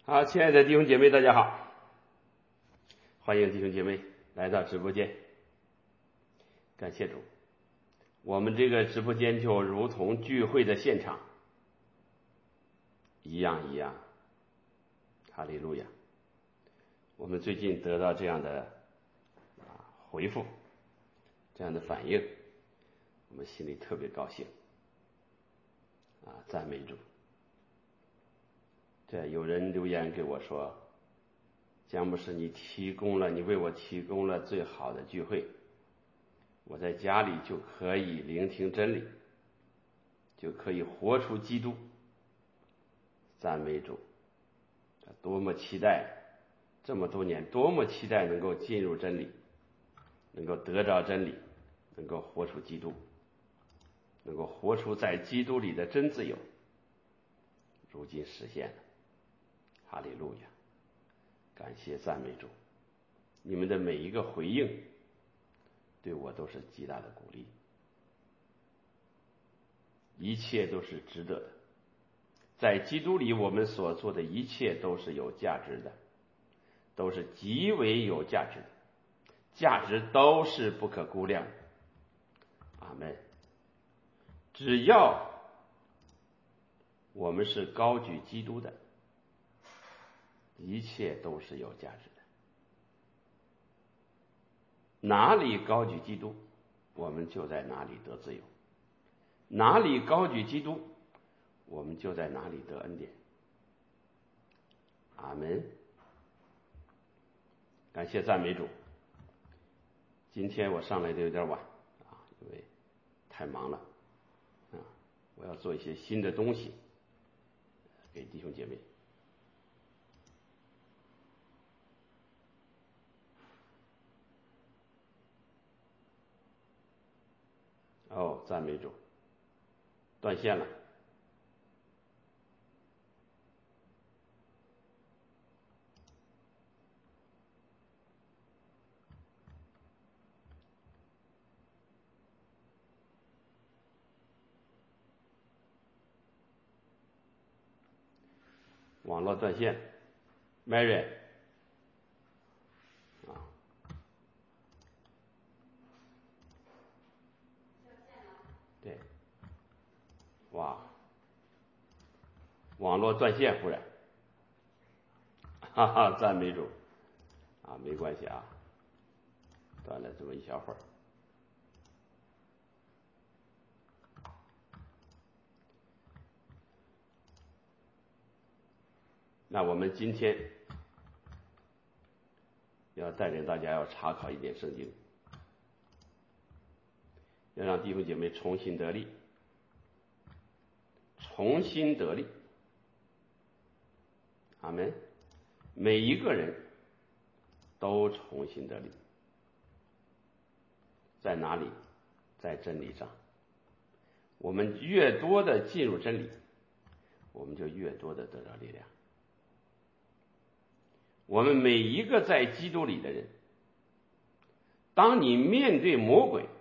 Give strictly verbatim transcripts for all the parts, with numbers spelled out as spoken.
好，亲爱的弟兄姐妹，大家好，欢迎弟兄姐妹来到直播间。感谢主，我们这个直播间就如同聚会的现场一样一样。哈利路亚！我们最近得到这样的啊回复，这样的反应，我们心里特别高兴啊，赞美主。这有人留言给我说，姜牧师，你提供了，你为我提供了最好的聚会，我在家里就可以聆听真理，就可以活出基督。赞美主，多么期待，这么多年多么期待能够进入真理，能够得着真理，能够活出基督，能够活出在基督里的真自由，如今实现了。哈利路亚！感谢赞美主，你们的每一个回应对我都是极大的鼓励，一切都是值得的。在基督里，我们所做的一切都是有价值的，都是极为有价值的，价值都是不可估量的。阿们。只要我们是高举基督的，一切都是有价值的。哪里高举基督，我们就在哪里得自由；哪里高举基督，我们就在哪里得恩典。阿们。感谢赞美主。今天我上来的有点晚啊，因为太忙了啊，我要做一些新的东西给弟兄姐妹。哦，赞美主，断线了。网络断线 ，Mary 啊，对，哇，网络断线忽然，哈哈，赞美主啊，没关系啊，断了这么一小会儿。那我们今天要带领大家要查考一点圣经，要让弟兄姐妹重新得力，重新得力。阿们。每一个人都重新得力，在哪里？在真理上。我们越多的进入真理，我们就越多的得到力量。我们每一个在基督里的人，当你面对魔鬼，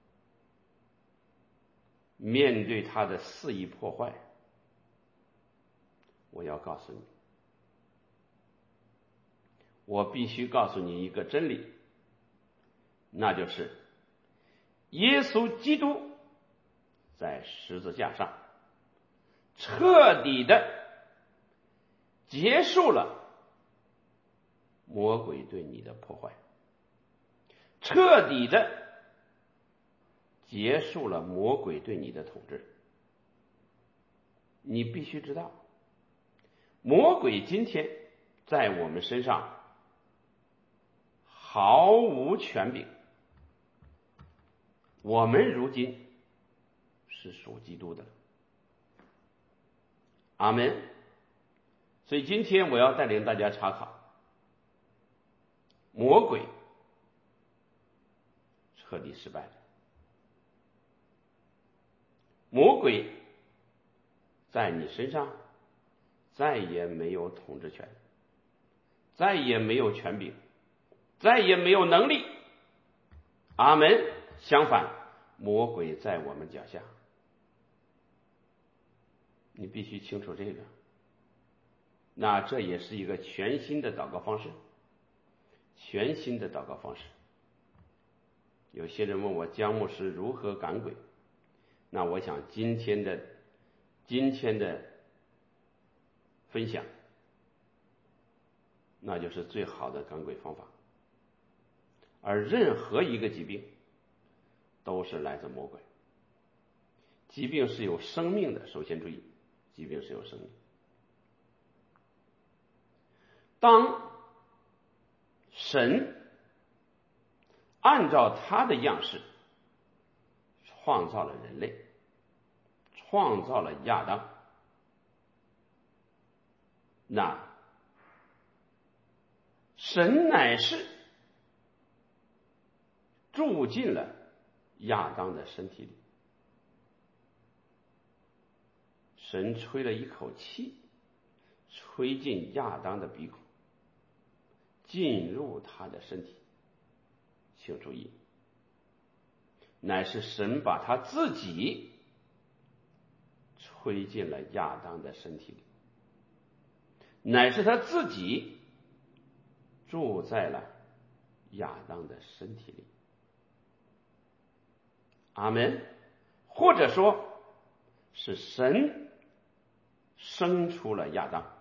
面对他的肆意破坏，我要告诉你，我必须告诉你一个真理，那就是耶稣基督在十字架上彻底的结束了魔鬼对你的破坏，彻底的结束了魔鬼对你的统治。你必须知道，魔鬼今天在我们身上毫无权柄。我们如今是属基督的。阿们。所以今天我要带领大家查考魔鬼彻底失败了，魔鬼在你身上再也没有统治权，再也没有权柄，再也没有能力。阿们。相反，魔鬼在我们脚下。你必须清楚这个。 那这也是一个全新的祷告方式，全新的祷告方式。有些人问我姜牧师如何赶鬼，那我想今天的今天的分享，那就是最好的赶鬼方法。而任何一个疾病都是来自魔鬼，疾病是有生命的，首先注意，疾病是有生命。当神按照他的样式创造了人类，创造了亚当，那神乃是住进了亚当的身体里，神吹了一口气，吹进亚当的鼻孔，进入他的身体。请注意，乃是神把他自己吹进了亚当的身体里，乃是他自己住在了亚当的身体里。阿们。或者说是神生出了亚当。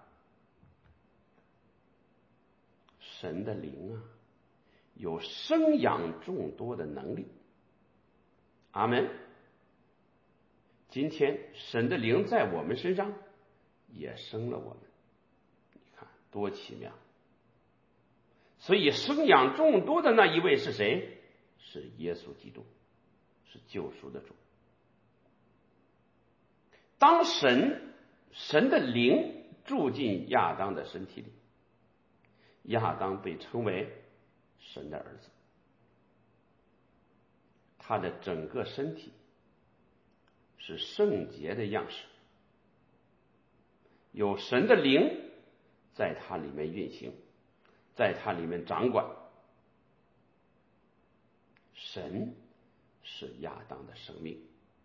神的灵啊，有生养众多的能力。阿们。今天神的灵在我们身上也生了我们，你看多奇妙。所以生养众多的那一位是谁？是耶稣基督，是救赎的主。当神神的灵住进亚当的身体里，亚当被称为神的儿子，他的整个身体是圣洁的样式，有神的灵在他里面运行，在他里面掌管。神是亚当的生命，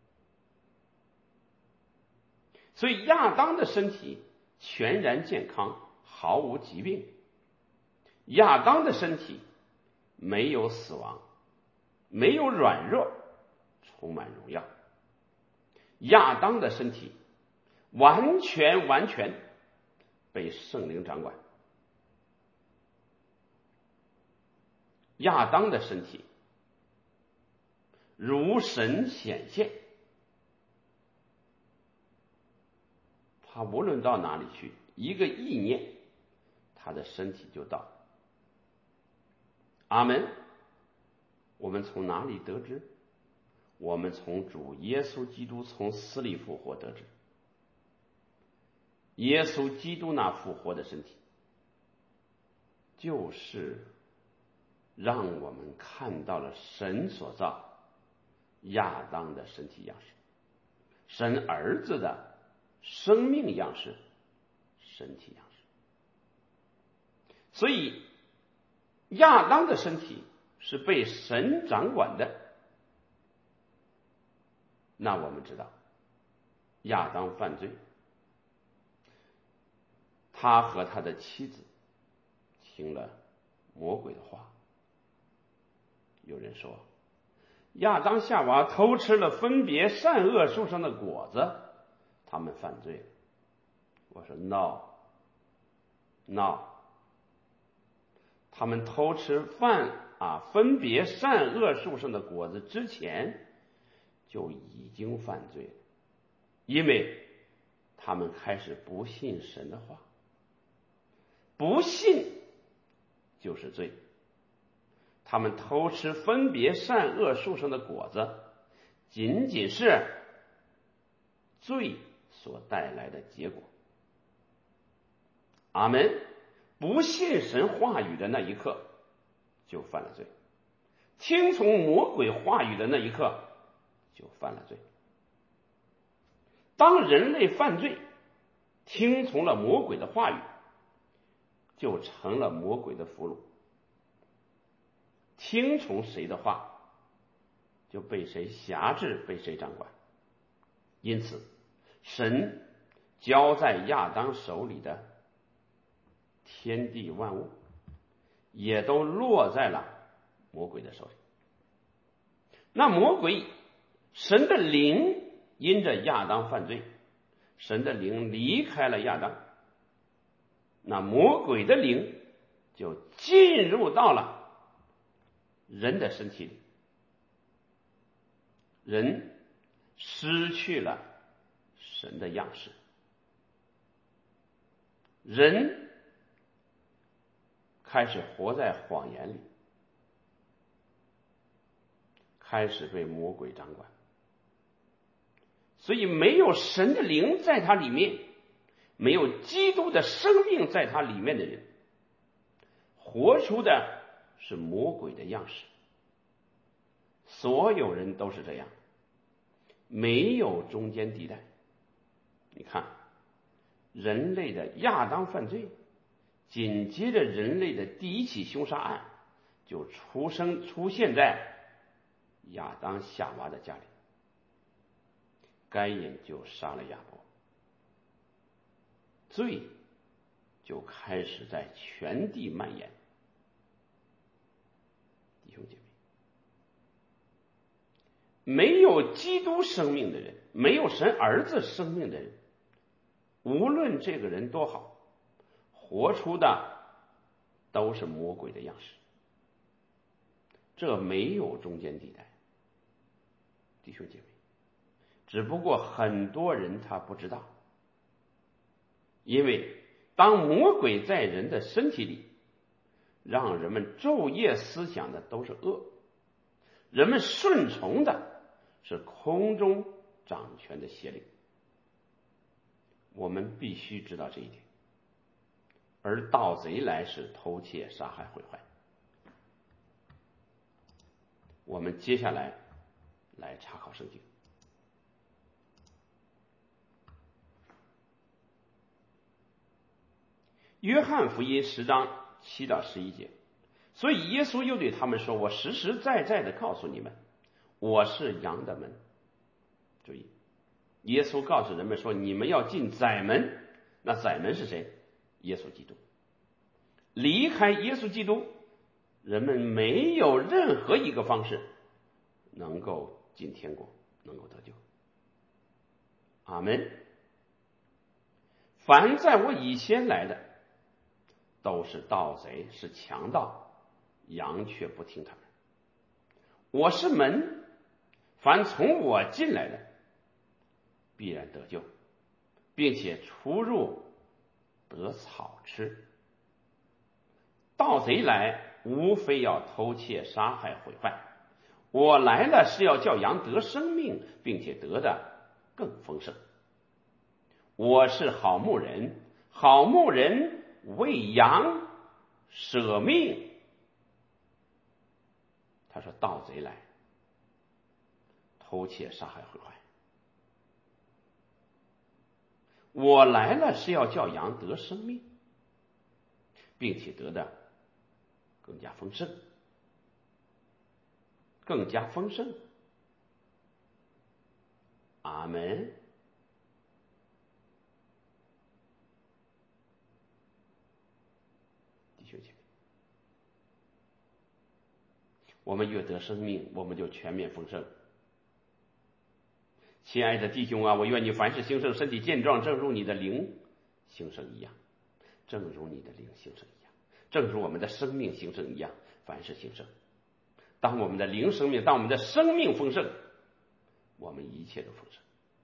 所以亚当的身体全然健康，毫无疾病。亚当的身体没有死亡，没有软弱，充满荣耀。亚当的身体完全完全被圣灵掌管。亚当的身体如神显现，他无论到哪里去，一个意念，他的身体就到。阿们。我们从哪里得知？我们从主耶稣基督从死里复活得知。耶稣基督那复活的身体，就是让我们看到了神所造亚当的身体样式，神儿子的生命样式，身体样式。所以亚当的身体是被神掌管的。那我们知道亚当犯罪，他和他的妻子听了魔鬼的话。有人说亚当夏娃偷吃了分别善恶树上的果子，他们犯罪了。我说 no no， 他们偷吃犯啊分别善恶树上的果子之前就已经犯罪了，因为他们开始不信神的话。不信就是罪。他们偷吃分别善恶树上的果子，仅仅是罪所带来的结果。阿们。不信神话语的那一刻就犯了罪，听从魔鬼话语的那一刻就犯了罪。当人类犯罪，听从了魔鬼的话语，就成了魔鬼的俘虏。听从谁的话，就被谁辖制，被谁掌管。因此神交在亚当手里的天地万物，也都落在了魔鬼的手里。那魔鬼，神的灵因着亚当犯罪，神的灵离开了亚当，那魔鬼的灵就进入到了人的身体里，人失去了神的样式，人开始活在谎言里，开始被魔鬼掌管。所以没有神的灵在他里面，没有基督的生命在他里面的人，活出的是魔鬼的样式。所有人都是这样，没有中间地带。你看，人类的亚当犯罪，紧接着人类的第一起凶杀案就出生出现在亚当夏娃的家里，该隐就杀了亚伯，罪就开始在全地蔓延。弟兄姐妹，没有基督生命的人，没有神儿子生命的人，无论这个人多好，活出的都是魔鬼的样式，这没有中间地带。弟兄姐妹，只不过很多人他不知道，因为当魔鬼在人的身体里，让人们昼夜思想的都是恶，人们顺从的是空中掌权的邪灵。我们必须知道这一点。而盗贼来是偷窃、杀害、毁坏。我们接下来来查考圣经。约翰福音十章七到十一节，所以耶稣又对他们说：“我实实在在的告诉你们，我是羊的门。”注意，耶稣告诉人们说：“你们要进窄门。”那窄门是谁？耶稣基督。离开耶稣基督，人们没有任何一个方式能够进天国，能够得救。阿们。凡在我以先来的，都是盗贼，是强盗，羊却不听他们。我是门，凡从我进来的，必然得救，并且出入得草吃。盗贼来，无非要偷窃、杀害、毁坏。我来了，是要叫羊得生命，并且得的更丰盛。我是好牧人，好牧人为羊舍命。他说盗贼来，偷窃、杀害、毁坏。我来了，是要叫羊得生命，并且得的更加丰盛，更加丰盛。阿们。弟兄姐妹，我们越得生命，我们就全面丰盛。亲爱的弟兄啊，我愿你凡事兴盛，身体健壮，正如你的灵兴盛一样，正如你的灵兴盛一样，正如我们的生命兴盛一样，凡事兴盛。当我们的灵生命，当我们的生命丰盛，我们一切都丰盛。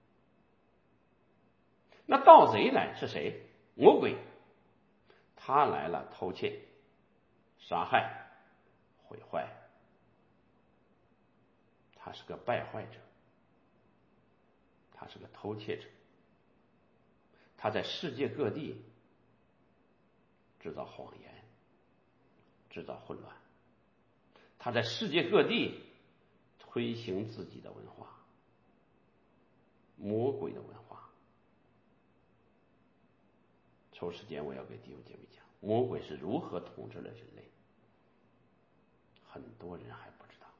那盗贼来是谁？魔鬼。他来了，偷窃、杀害、毁坏。他是个败坏者，他是个偷窃者，他在世界各地制造谎言，制造混乱，他在世界各地推行自己的文化，魔鬼的文化。抽时间我要给弟兄姐妹讲，魔鬼是如何统治了人类，很多人还不知道。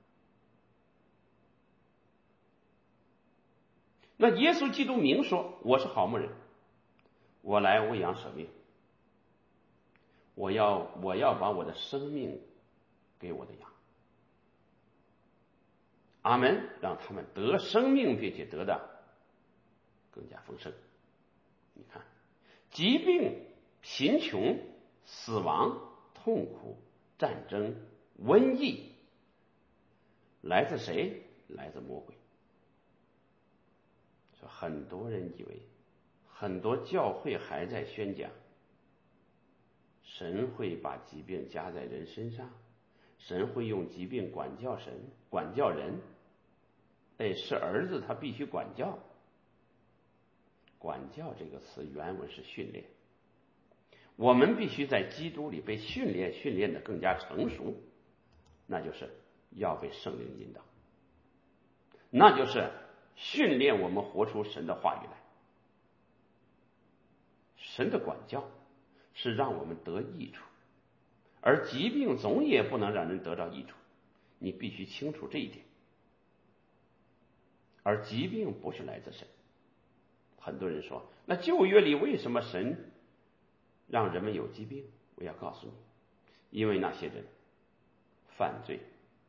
那耶稣基督明说：“我是好牧人，我来为羊舍命。 我要我要把我的生命给我的羊。阿门，让他们得生命，并且得的更加丰盛。你看，疾病、贫穷、死亡、痛苦、战争、瘟疫，来自谁？来自魔鬼。说很多人以为，很多教会还在宣讲，神会把疾病加在人身上，神会用疾病管教神，管教人。哎，是儿子他必须管教。管教这个词原文是训练，我们必须在基督里被训练，训练得更加成熟，那就是要被圣灵引导，那就是训练我们活出神的话语来。神的管教是让我们得益处，而疾病总也不能让人得到益处，你必须清楚这一点。而疾病不是来自神。很多人说，那旧约里为什么神让人们有疾病？我要告诉你，因为那些人犯罪，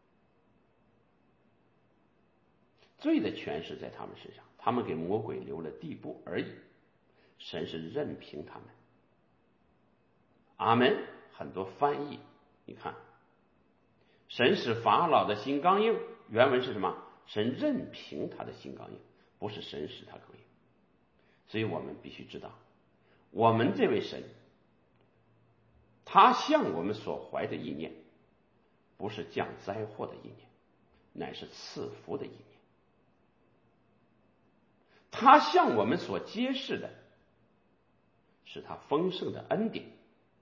罪的权势在他们身上，他们给魔鬼留了地步而已，神是任凭他们。阿门。很多翻译，你看，神使法老的心刚硬，原文是什么？神任凭他的心刚硬，不是神使他刚硬。所以我们必须知道，我们这位神，他向我们所怀的意念，不是降灾祸的意念，乃是赐福的意念。他向我们所揭示的，是他丰盛的恩典。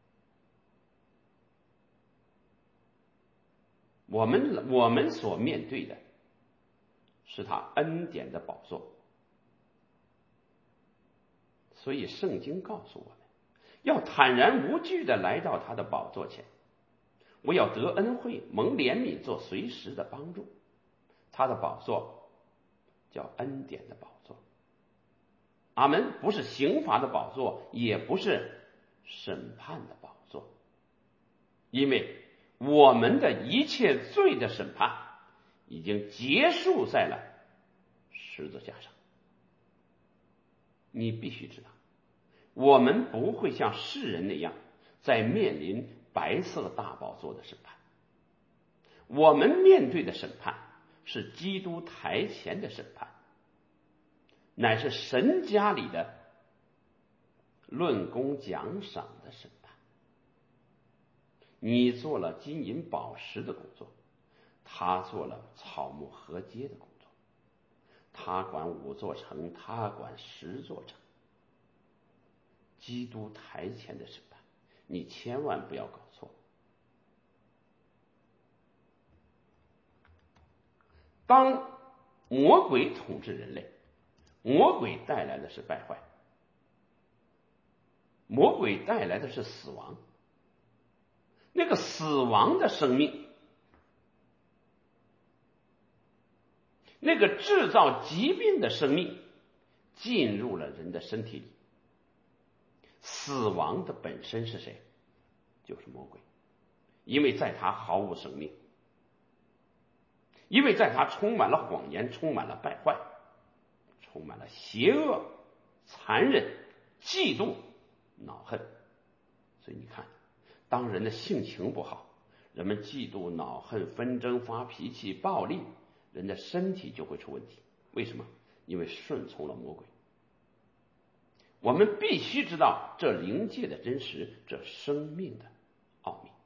我们我们所面对的，是他恩典的宝座。所以圣经告诉我们，要坦然无惧地来到他的宝座前，我要得恩惠，蒙怜悯，做随时的帮助。他的宝座叫恩典的宝座。阿门。不是刑罚的宝座，也不是审判的宝座，因为我们的一切罪的审判已经结束在了十字架上。你必须知道，我们不会像世人那样在面临白色大宝座的审判，我们面对的审判是基督台前的审判，乃是神家里的论功奖赏的审判。你做了金银宝石的工作，他做了草木禾秸的工作，他管五座城，他管十座城。基督台前的审判，你千万不要搞错。当魔鬼统治人类，魔鬼带来的是败坏，魔鬼带来的是死亡。那个死亡的生命，那个制造疾病的生命进入了人的身体里。死亡的本身是谁？就是魔鬼，因为在他毫无生命，因为在他充满了谎言，充满了败坏，充满了邪恶、残忍、嫉妒、恼恨。所以你看，当人的性情不好，人们嫉妒、恼恨、纷争、发脾气、暴力，人的身体就会出问题。为什么？因为顺从了魔鬼。我们必须知道这灵界的真实，这生命的奥秘。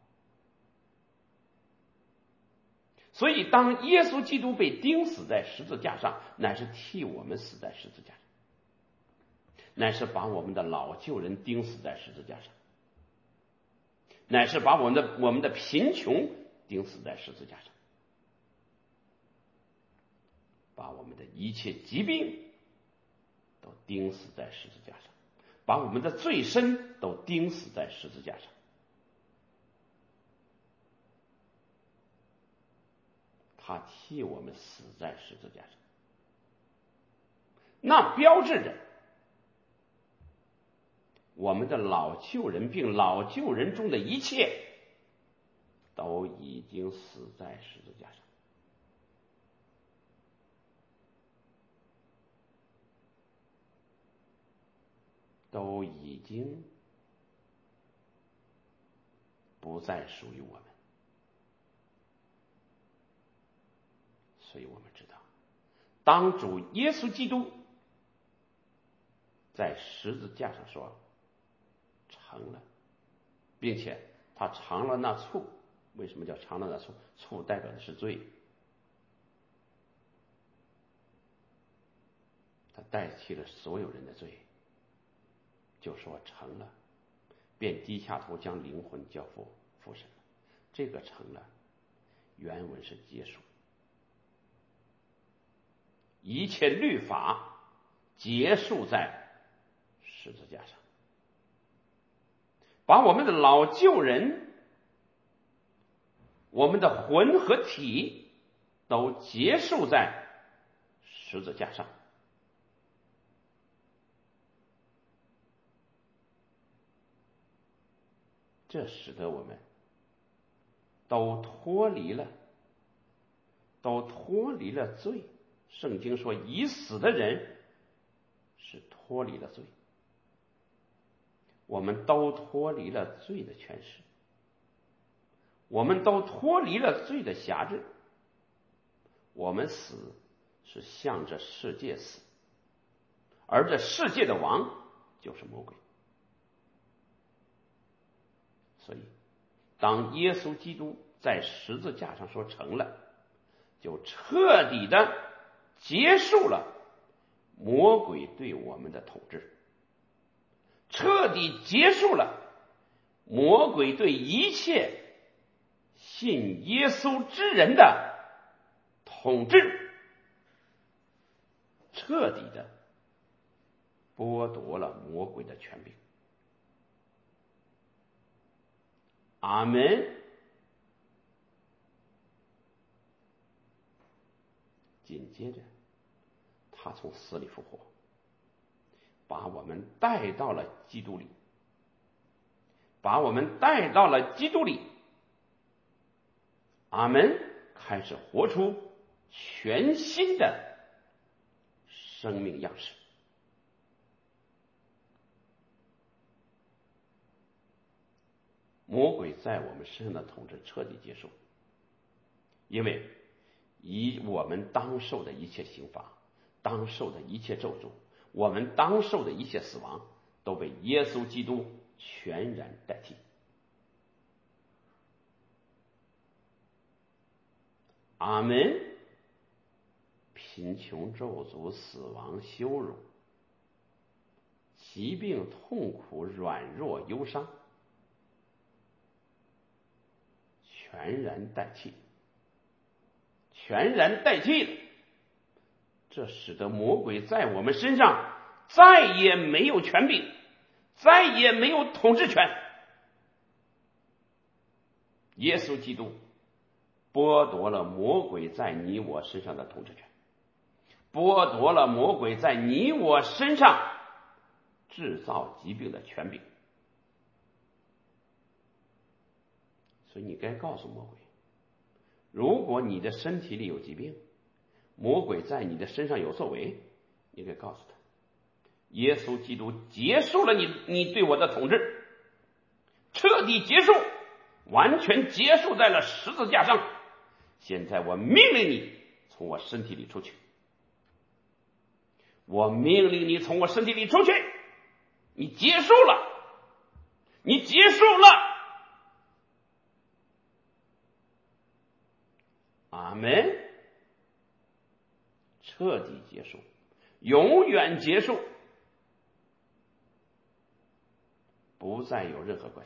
所以当耶稣基督被钉死在十字架上，乃是替我们死在十字架上，乃是把我们的老旧人钉死在十字架上，乃是把我们的我们的贫穷钉死在十字架上，把我们的一切疾病都钉死在十字架上，把我们的罪身都钉死在十字架上。他替我们死在十字架上，那标志着我们的老旧人并老旧人中的一切都已经死在十字架上。都已经不再属于我们。所以我们知道，当主耶稣基督在十字架上说成了，并且他尝了那醋。为什么叫尝了那醋？醋代表的是罪，他代替了所有人的罪，就说成了，便低下头将灵魂交付父神。这个成了原文是结束，一切律法结束在十字架上，把我们的老旧人，我们的魂和体都结束在十字架上。这使得我们都脱离了都脱离了罪。圣经说已死的人是脱离了罪，我们都脱离了罪的权势，我们都脱离了罪的辖制。我们死是向着世界死，而这世界的王就是魔鬼。所以当耶稣基督在十字架上说成了，就彻底的结束了魔鬼对我们的统治，彻底结束了魔鬼对一切信耶稣之人的统治，彻底的剥夺了魔鬼的权柄。阿门。紧接着他从死里复活，把我们带到了基督里，把我们带到了基督里。阿门。开始活出全新的生命样式。魔鬼在我们身上的统治彻底结束，因为以我们当受的一切刑罚，当受的一切咒诅，我们当受的一切死亡，都被耶稣基督全然代替。阿门。贫穷、咒诅、死亡、羞辱、疾病、痛苦、软弱、忧伤，全然代替，全然代替了。这使得魔鬼在我们身上再也没有权柄，再也没有统治权。耶稣基督剥夺了魔鬼在你我身上的统治权，剥夺了魔鬼在你我身上制造疾病的权柄。所以你该告诉魔鬼，如果你的身体里有疾病，魔鬼在你的身上有作为，你该告诉他，耶稣基督结束了你你对我的统治，彻底结束，完全结束在了十字架上。现在我命令你从我身体里出去，我命令你从我身体里出去，你结束了，你结束了。阿门。彻底结束，永远结束，不再有任何关系。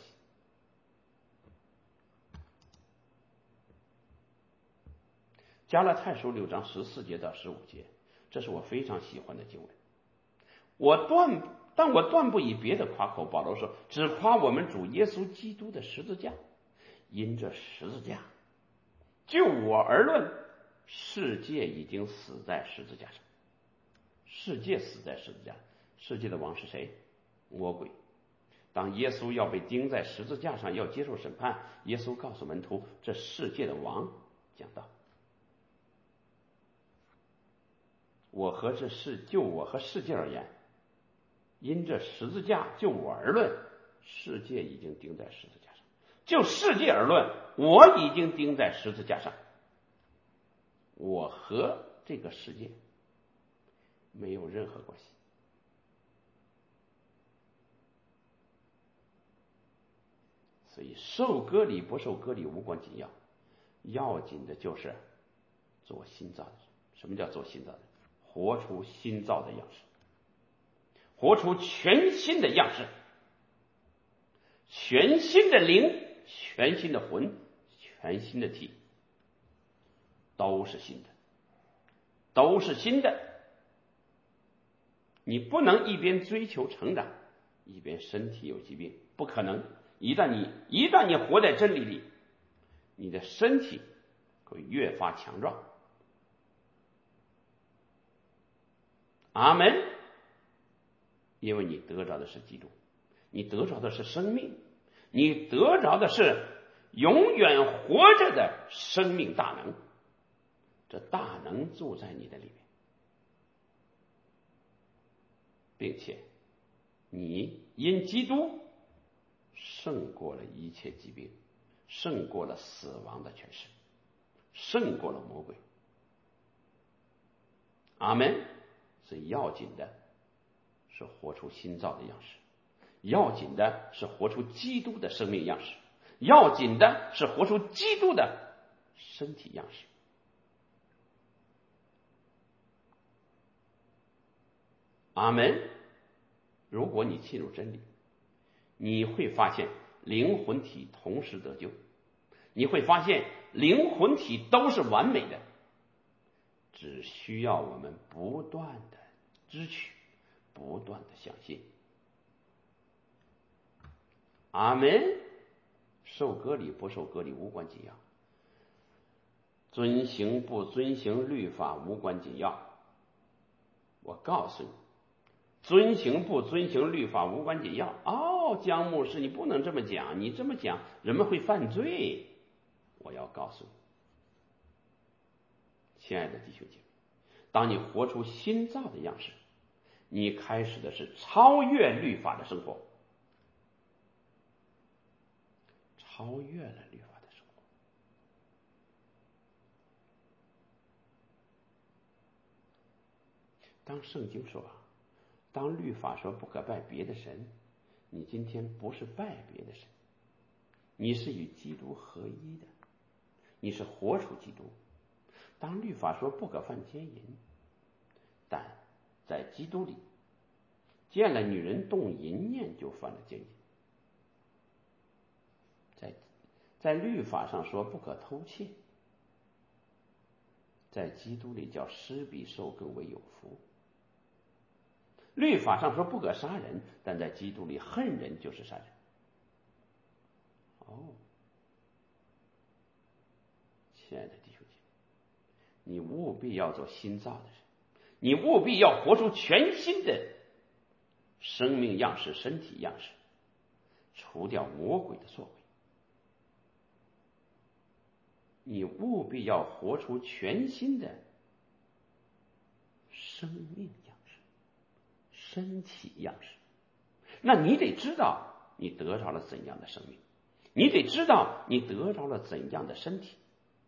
加拉太书六章十四节到十五节，这是我非常喜欢的经文。我断，但我断不以别的夸口。保罗说，只夸我们主耶稣基督的十字架，因这十字架，就我而论，世界已经死在十字架上。世界死在十字架，世界的王是谁？魔鬼。 当耶稣要被钉在十字架上，要接受审判，耶稣告诉门徒，这世界的王讲道，我和这世就我和世界而言，因这十字架就我而论，世界已经钉在十字架上；就世界而论，我已经钉在十字架上。我和这个世界没有任何关系。所以受割礼不受割礼无关紧要，要紧的就是做新造的人。什么叫做新造的人？活出新造的样式，活出全新的样式，全新的灵，全新的魂，全新的体，都是新的，都是新的。你不能一边追求成长，一边身体有疾病，不可能。一旦你一旦你活在真理里，你的身体会越发强壮。阿门。因为你得着的是基督，你得着的是生命，你得着的是永远活着的生命大能，这大能住在你的里面，并且你因基督胜过了一切疾病，胜过了死亡的权势，胜过了魔鬼。阿门。所以要紧的是活出新造的样式，要紧的是活出基督的生命样式，要紧的是活出基督的身体样式。阿门。如果你进入真理，你会发现灵魂体同时得救，你会发现灵魂体都是完美的，只需要我们不断的支取，不断的相信。阿门。受割礼不受割礼无关紧要，遵行不遵行律法无关紧要。我告诉你，遵行不遵行律法无关紧要。哦，江牧师，你不能这么讲，你这么讲人们会犯罪。我要告诉你，亲爱的弟兄姐妹，当你活出新造的样式，你开始的是超越律法的生活，超越了律法的生活。当圣经说，当律法说不可拜别的神，你今天不是拜别的神，你是与基督合一的，你是活出基督。当律法说不可犯奸淫，但在基督里见了女人动淫念就犯了奸淫。在在律法上说不可偷窃，在基督里叫施比受更为有福。律法上说不可杀人，但在基督里恨人就是杀人。哦，亲爱的弟兄姐妹，你务必要做新造的人，你务必要活出全新的生命样式、身体样式，除掉魔鬼的作为。你务必要活出全新的生命样式、身体样式。那你得知道你得着了怎样的生命，你得知道你得着了怎样的身体。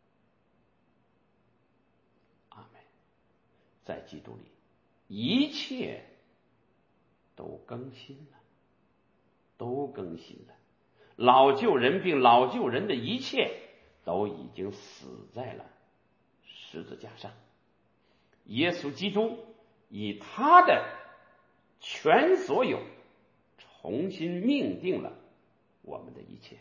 阿们。在基督里一切都更新了，都更新了。老旧人并老旧人的一切都已经死在了十字架上。耶稣基督以他的全所有重新命定了我们的一切。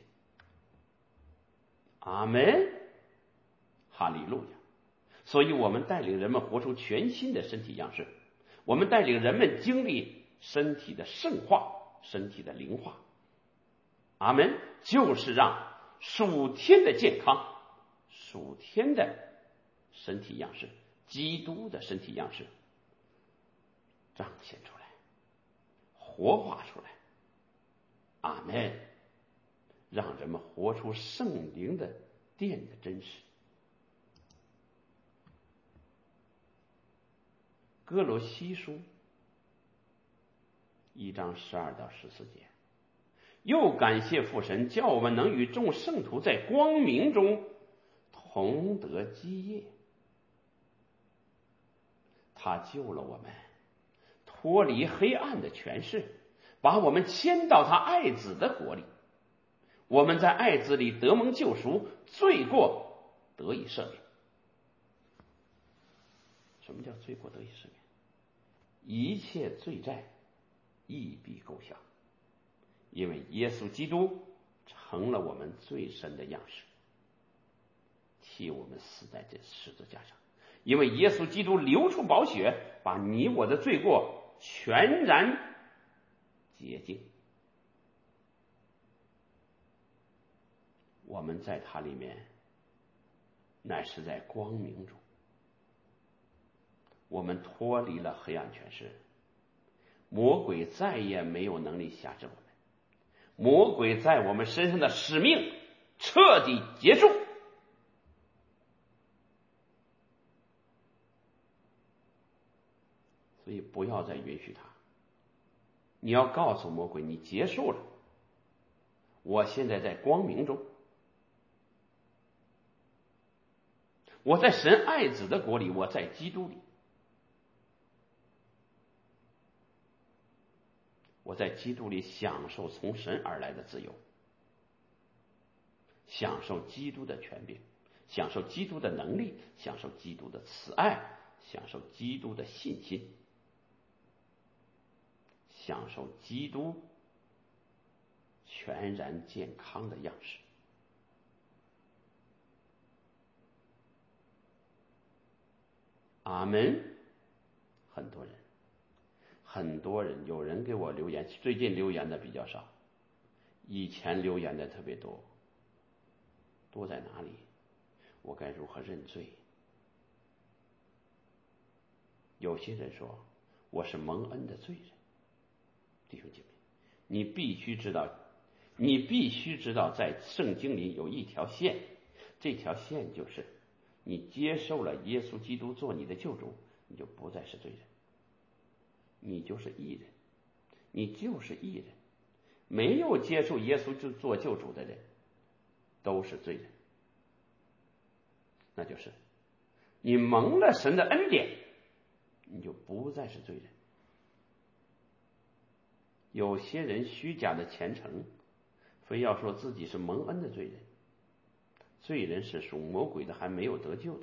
阿们。哈利路亚。所以我们带领人们活出全新的身体样式，我们带领人们经历身体的圣化，身体的灵化。阿们。就是让属天的健康，属天的身体样式，基督的身体样式彰显出来，活化出来。 阿们。让人们活出圣灵的殿的真实。哥罗西书一章十二到十四节，又感谢父神，叫我们能与众圣徒在光明中同得基业。他救了我们，脱离黑暗的权势，把我们迁到他爱子的国里。我们在爱子里得蒙救赎，罪过得以赦免。什么叫罪过得以赦免？一切罪债一笔勾销，因为耶稣基督成了我们最深的样式，替我们死在这十字架上。因为耶稣基督流出宝血，把你我的罪过全然洁净。我们在他里面乃是在光明中，我们脱离了黑暗权势，魔鬼再也没有能力辖制我们，魔鬼在我们身上的使命彻底结束。所以不要再允许他，你要告诉魔鬼，你结束了，我现在在光明中，我在神爱子的国里，我在基督里，我在基督里享受从神而来的自由，享受基督的权柄，享受基督的能力，享受基督的慈爱，享受基督的信心，享受基督全然健康的样式。阿们。很多人很多人有人给我留言，最近留言的比较少，以前留言的特别多。多在哪里？我该如何认罪？有些人说我是蒙恩的罪人。弟兄姐妹，你必须知道，你必须知道在圣经里有一条线，这条线就是你接受了耶稣基督做你的救主，你就不再是罪人，你就是义人，你就是义人。没有接受耶稣就做救主的人都是罪人，那就是你蒙了神的恩典，你就不再是罪人。有些人虚假的虔诚，非要说自己是蒙恩的罪人，罪人是属魔鬼的，还没有得救的，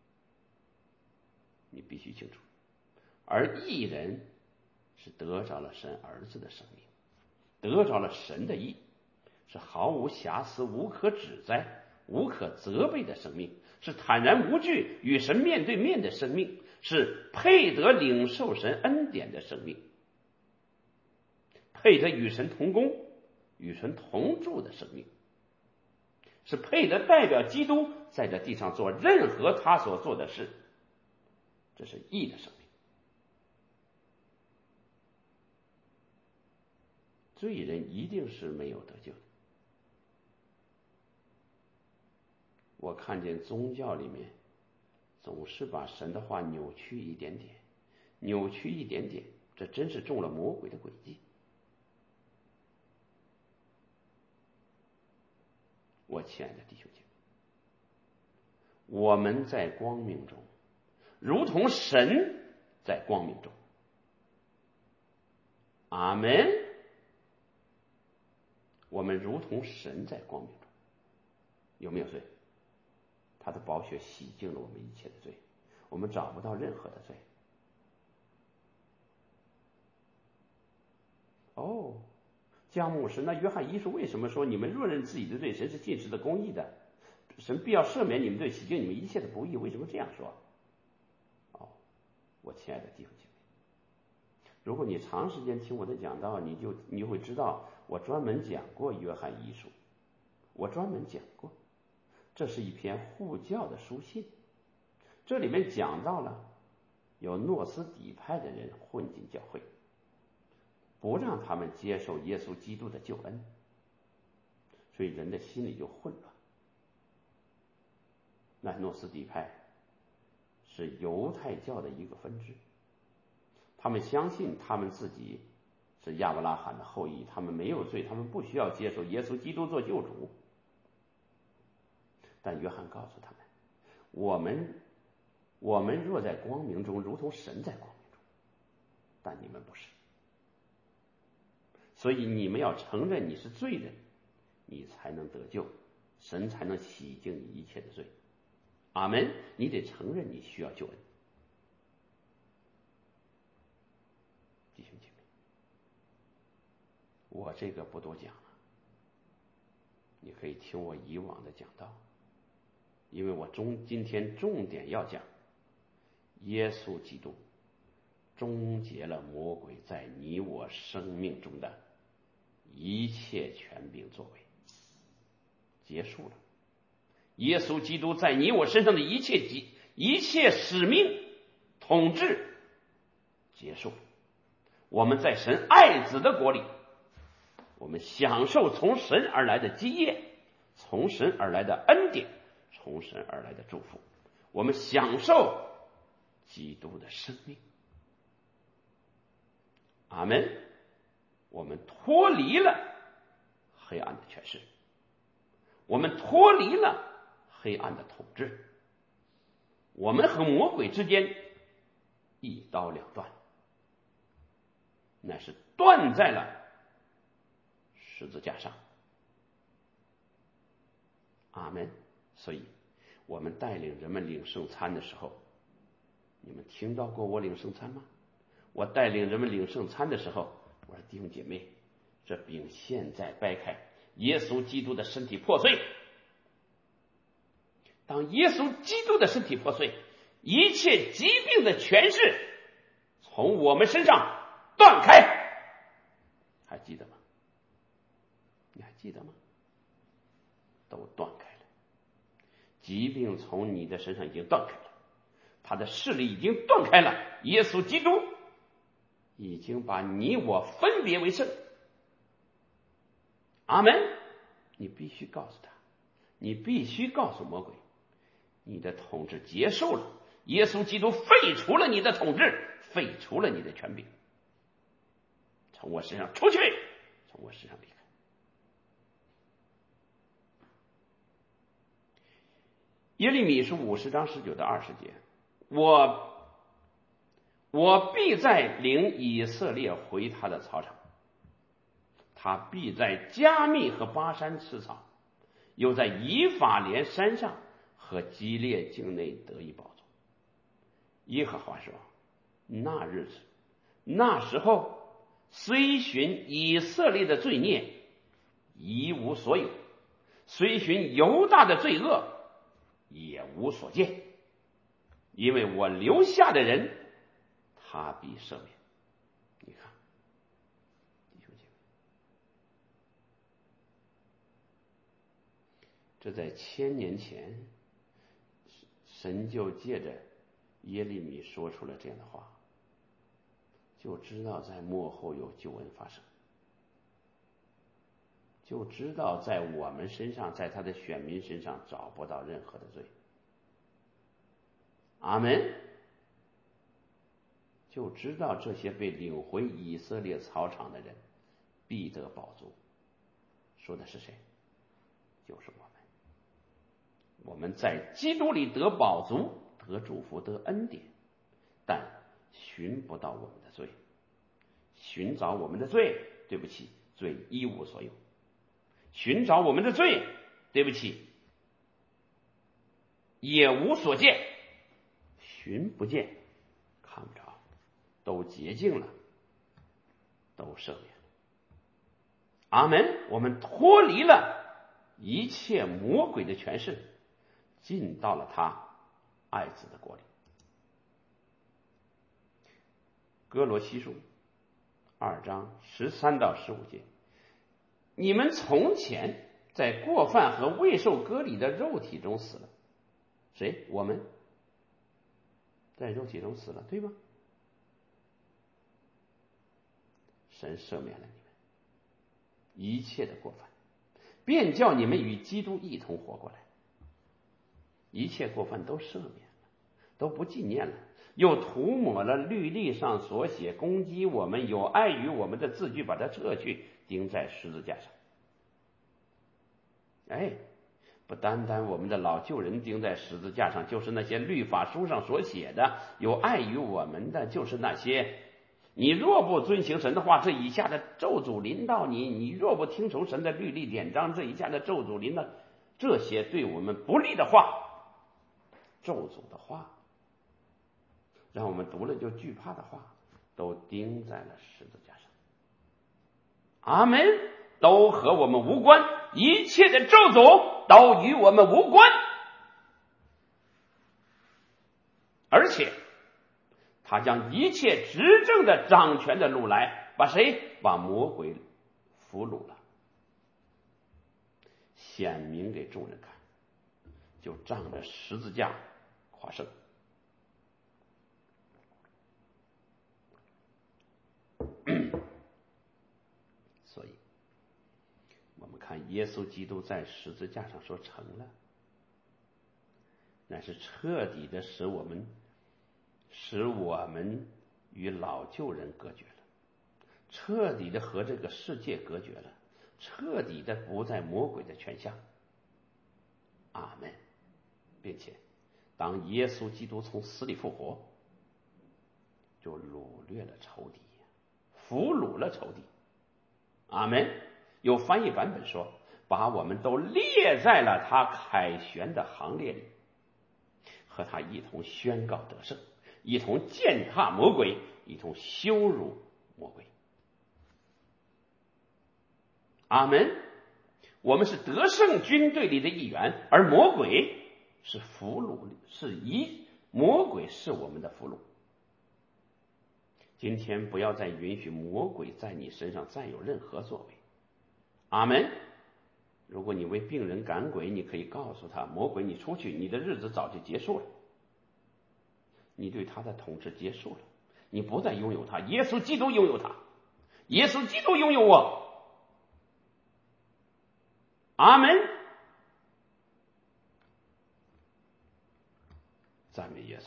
你必须清楚。而义人是得着了神儿子的生命，得着了神的义，是毫无瑕疵、无可指摘、无可责备的生命，是坦然无惧与神面对面的生命，是配得领受神恩典的生命，配得与神同工、与神同住的生命，是配得代表基督在这地上做任何他所做的事，这是义的生命。罪人一定是没有得救的。我看见宗教里面总是把神的话扭曲一点点，扭曲一点点，这真是中了魔鬼的诡计。我亲爱的弟兄姐妹，我们在光明中，如同神在光明中。阿们。我们如同神在光明中，有没有罪？他的宝血洗净了我们一切的罪，我们找不到任何的罪。哦，江牧师，那约翰一书为什么说你们若认自己的罪，神是信实的公义的，神必要赦免你们罪，洗净你们一切的不义？为什么这样说？哦，我亲爱的弟兄姐妹，如果你长时间听我的讲道，你就你会知道我专门讲过约翰一书，我专门讲过，这是一篇护教的书信，这里面讲到了有诺斯底派的人混进教会，不让他们接受耶稣基督的救恩， 所以人的心里就混乱。那诺斯底派是犹太教的一个分支，他们相信他们自己是亚伯拉罕的后裔，他们没有罪，他们不需要接受耶稣基督做救主。但约翰告诉他们，我们我们若在光明中，如同神在光明中，但你们不是。所以你们要承认你是罪人，你才能得救，神才能洗净你一切的罪。阿们。你得承认你需要救恩。弟兄姐妹，我这个不多讲了，你可以听我以往的讲道，因为我中今天重点要讲耶稣基督终结了魔鬼在你我生命中的一切权柄作为，结束了。耶稣基督在你我身上的一切一切使命统治结束了。我们在神爱子的国里，我们享受从神而来的基业，从神而来的恩典，从神而来的祝福，我们享受基督的生命。阿们。我们脱离了黑暗的权势，我们脱离了黑暗的统治，我们和魔鬼之间一刀两断，那是断在了十字架上。阿们。所以我们带领人们领圣餐的时候，你们听到过我领圣餐吗？我带领人们领圣餐的时候，我说弟兄姐妹，这饼现在掰开，耶稣基督的身体破碎。当耶稣基督的身体破碎，一切疾病的权势从我们身上断开。还记得吗？你还记得吗？都断开了。疾病从你的身上已经断开了，他的势力已经断开了。耶稣基督已经把你我分别为圣。阿们。你必须告诉他，你必须告诉魔鬼，你的统治结束了，耶稣基督废除了你的统治，废除了你的权柄，从我身上出去，从我身上离开。耶利米书五十章十九到二十节，我我必再领以色列回他的草场，他必在加密和巴山吃草，又在以法莲山上和基列境内得以宝座。耶和华说，那日子那时候，虽寻以色列的罪孽一无所有，虽寻犹大的罪恶也无所见，因为我留下的人他必赦免。你看，弟兄姐妹，这在千年前神就借着耶利米说出了这样的话，就知道在末后有救恩发生，就知道在我们身上，在他的选民身上找不到任何的罪。阿们。就知道这些被领回以色列草场的人必得宝足。说的是谁？就是我们。我们在基督里得宝足，得祝福，得恩典，但寻不到我们的罪。寻找我们的罪，对不起，罪一无所有。寻找我们的罪，对不起，也无所见。寻不见，看不着，都洁净了，都赦免了。阿们。我们脱离了一切魔鬼的权势，进到了他爱子的国里。哥罗西书二章十三到十五节，你们从前在过犯和未受割礼的肉体中死了。谁？我们在肉体中死了，对吗？神赦免了你们一切的过犯， 便叫你们与基督一同活过来。一切过犯都赦免了，都不纪念了，又涂抹了律例上所写攻击我们有碍于我们的字句，把它撤去，钉在十字架上。哎，不单单我们的老旧人钉在十字架上，就是那些律法书上所写的有碍于我们的，就是那些你若不遵行神的话，这以下的咒诅临到你；你若不听从神的律例典章，这以下的咒诅临到这些对我们不利的话，咒诅的话，让我们读了就惧怕的话，都钉在了十字架上。阿门，都和我们无关，一切的咒诅都与我们无关。而且他将一切执政的掌权的掳来，把谁？把魔鬼俘虏了，显明给众人看，就仗着十字架夸胜。所以我们看耶稣基督在十字架上说成了，那是彻底的使我们使我们与老旧人隔绝了，彻底的和这个世界隔绝了，彻底的不在魔鬼的权下。阿们。并且当耶稣基督从死里复活，就掳掠了仇敌，俘虏了仇敌。阿们。有翻译版本说，把我们都列在了他凯旋的行列里，和他一同宣告得胜，一同践踏魔鬼，一同羞辱魔鬼。阿们。我们是得胜军队里的一员，而魔鬼是俘虏，是一魔鬼是我们的俘虏。今天不要再允许魔鬼在你身上再有任何作为。阿们。如果你为病人赶鬼，你可以告诉他，魔鬼你出去，你的日子早就结束了，你对他的统治结束了，你不再拥有他，耶稣基督拥有他，耶稣基督拥有我。阿们。赞美耶稣。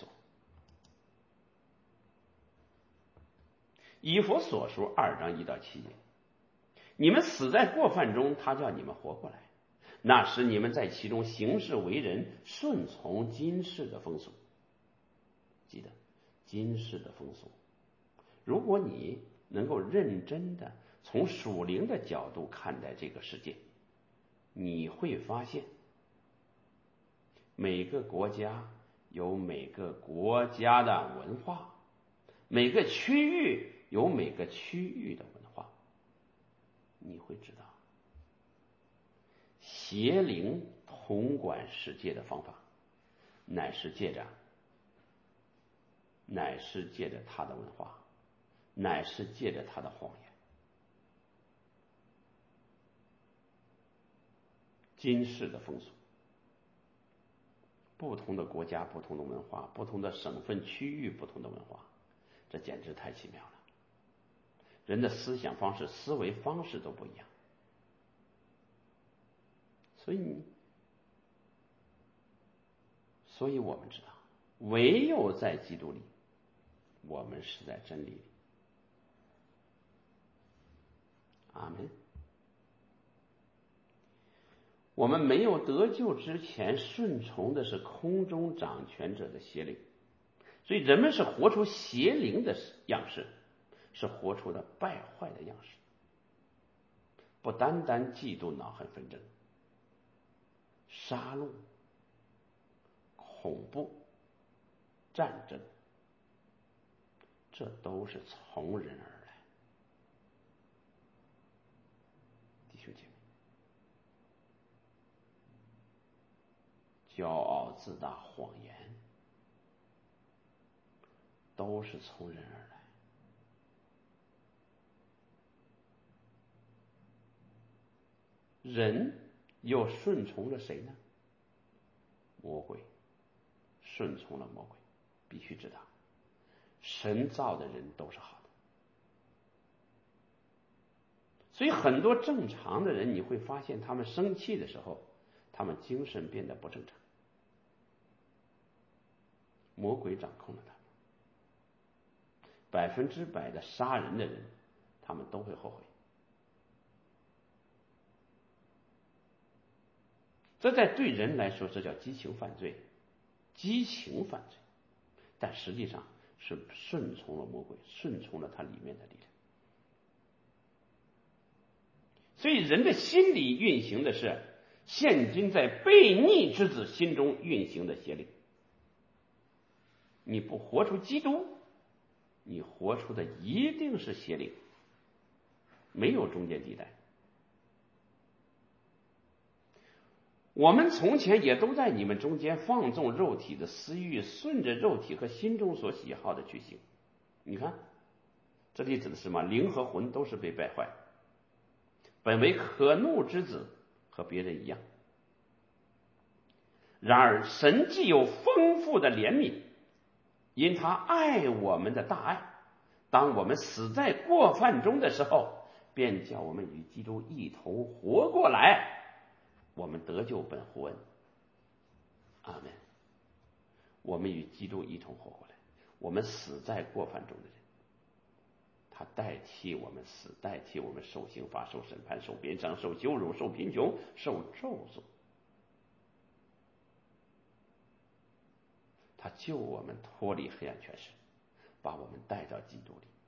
以弗所书二章一到七节，你们死在过犯中，他叫你们活过来。那时你们在其中行事为人，顺从今世的风俗。记得今世的风俗，如果你能够认真的从属灵的角度看待这个世界，你会发现每个国家有每个国家的文化，每个区域有每个区域的文化。你会知道邪灵统管世界的方法，乃是借着乃是借着他的文化，乃是借着他的谎言。今世的风俗，不同的国家，不同的文化，不同的省份区域，不同的文化，这简直太奇妙了。人的思想方式、思维方式都不一样，所以所以我们知道，唯有在基督里，我们是在真理里。阿们。我们没有得救之前，顺从的是空中掌权者的邪灵，所以人们是活出邪灵的样式，是活出了败坏的样式。不单单嫉妒、恼恨、纷争、杀戮、恐怖、战争，这都是从人而来。弟兄姐妹，骄傲、自大、谎言，都是从人而来。人又顺从了谁呢？魔鬼，顺从了魔鬼。必须知道，神造的人都是好的， 所以很多正常的人，你会发现他们生气的时候，他们精神变得不正常，魔鬼掌控了他们。百分之百的杀人的人，他们都会后悔。这在对人来说，这叫激情犯罪，激情犯罪，但实际上是顺从了魔鬼，顺从了他里面的力量。所以人的心理运行的是现今在悖逆之子心中运行的邪灵。你不活出基督，你活出的一定是邪灵，没有中间地带。我们从前也都在你们中间放纵肉体的私欲，顺着肉体和心中所喜好的去行。你看这里指的是什么？灵和魂都是被败坏，本为可怒之子，和别人一样。然而神既有丰富的怜悯，因他爱我们的大爱，当我们死在过犯中的时候，便叫我们与基督一同活过来，我们得救本乎恩。阿们。我们与基督一同活过来，我们死在过犯中的人，他代替我们死，代替我们受刑罚、受审判、受鞭伤、受羞辱、受贫穷、受咒诅。他救我们脱离黑暗权势，把我们带到基督里，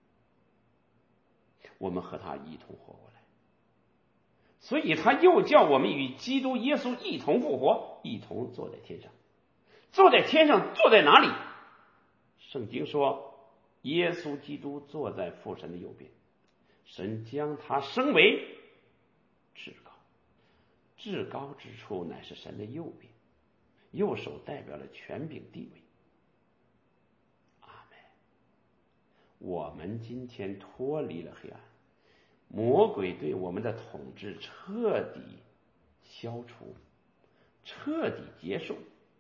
我们和他一同活过来。所以他又叫我们与基督耶稣一同复活，一同坐在天上。坐在天上，坐在哪里？圣经说耶稣基督坐在父神的右边，神将他升为至高，至高之处乃是神的右边，右手代表了权柄地位。阿们。我们今天脱离了黑暗，魔鬼对我们的统治彻底消除，彻底结束。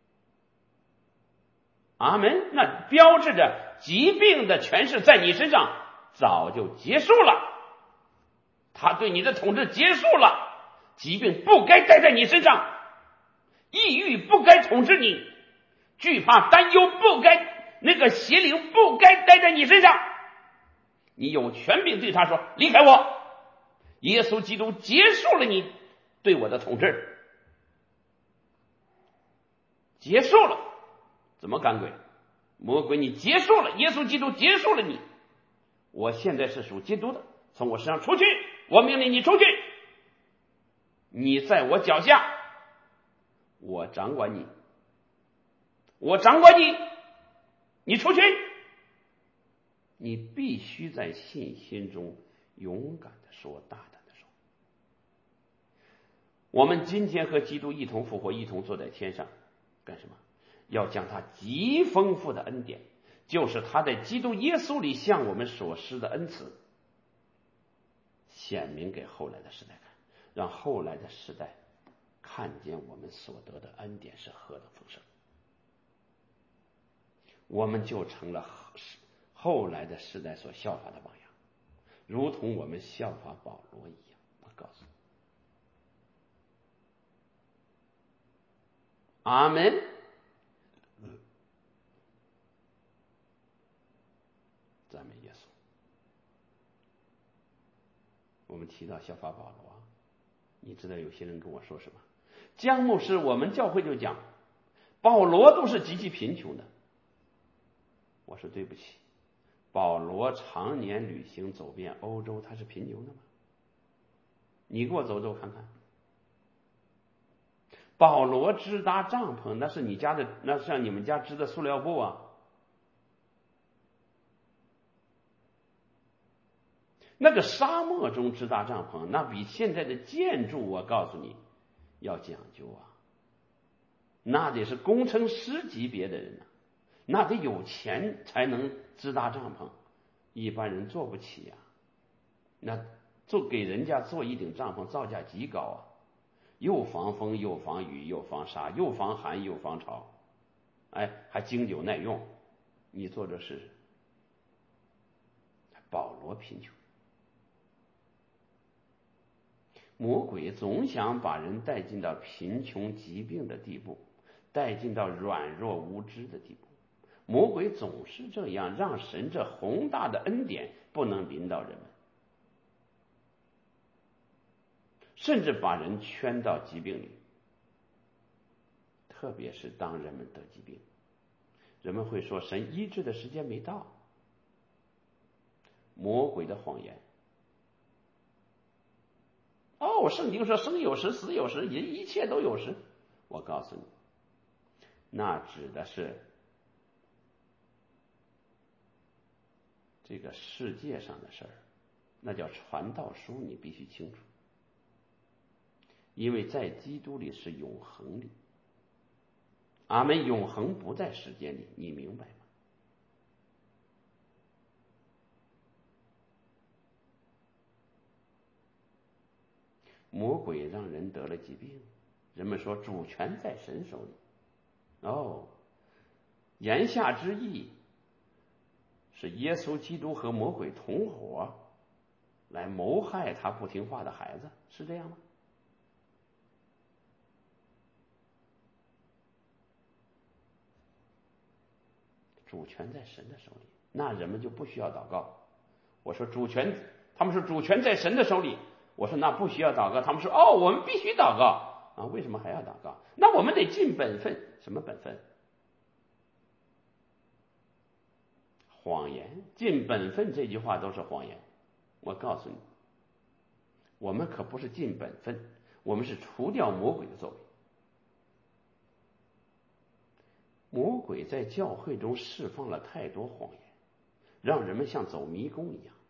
阿们。那标志着疾病的权势在你身上早就结束了，他对你的统治结束了，疾病不该待在你身上，抑郁不该统治你，惧怕担忧不该，那个邪灵不该待在你身上。你有权柄对他说离开我。耶稣基督结束了你对我的统治，结束了。怎么赶鬼？魔鬼你结束了，耶稣基督结束了你。我现在是属基督的，从我身上出去，我命令你出去，你在我脚下，我掌管你，我掌管你，你出去。你必须在信心中勇敢的说，大胆的说。我们今天和基督一同复活，一同坐在天上，干什么？要将他极丰富的恩典，就是他在基督耶稣里向我们所施的恩赐，显明给后来的时代看，让后来的时代看见我们所得的恩典是何等丰盛，我们就成了后来的时代所效法的榜样，如同我们效法保罗一样。我告诉你，阿们。赞美耶稣。我们提到效法保罗，你知道有些人跟我说什么？江牧师，我们教会就讲保罗都是极其贫穷的。我说对不起，保罗常年旅行走遍欧洲，他是贫穷的吗？你给我走走看看。保罗支搭帐篷，那是你家的，那像你们家织的塑料布啊。那个沙漠中支搭帐篷，那比现在的建筑，我告诉你要讲究啊，那得是工程师级别的人啊，那得有钱才能支搭帐篷，一般人做不起啊。那做给人家做一顶帐篷造价极高啊，又防风又防雨又防沙又防寒又防潮，哎，还经久耐用。你做这试试。保罗贫穷， 魔鬼总想把人带进到贫穷疾病的地步，带进到软弱无知的地步。魔鬼总是这样，让神这宏大的恩典不能临到人们，甚至把人圈到疾病里。特别是当人们得疾病，人们会说神医治的时间没到。魔鬼的谎言。哦，圣经说生有时死有时，一一切都有时。我告诉你，那指的是这个世界上的事儿，那叫传道书，你必须清楚。因为在基督里是永恒里，阿们，永恒不在时间里，你明白吗？魔鬼让人得了疾病，人们说主权在神手里。哦，言下之意是耶稣基督和魔鬼同伙来谋害他不听话的孩子，是这样吗？主权在神的手里，那人们就不需要祷告。我说主权，他们说主权在神的手里，我说那不需要祷告。他们说哦，我们必须祷告啊，为什么还要祷告？那我们得尽本分。什么本分？谎言。尽本分这句话都是谎言。我告诉你，我们可不是尽本分，我们是除掉魔鬼的作为。魔鬼在教会中释放了太多谎言，让人们像走迷宫一样。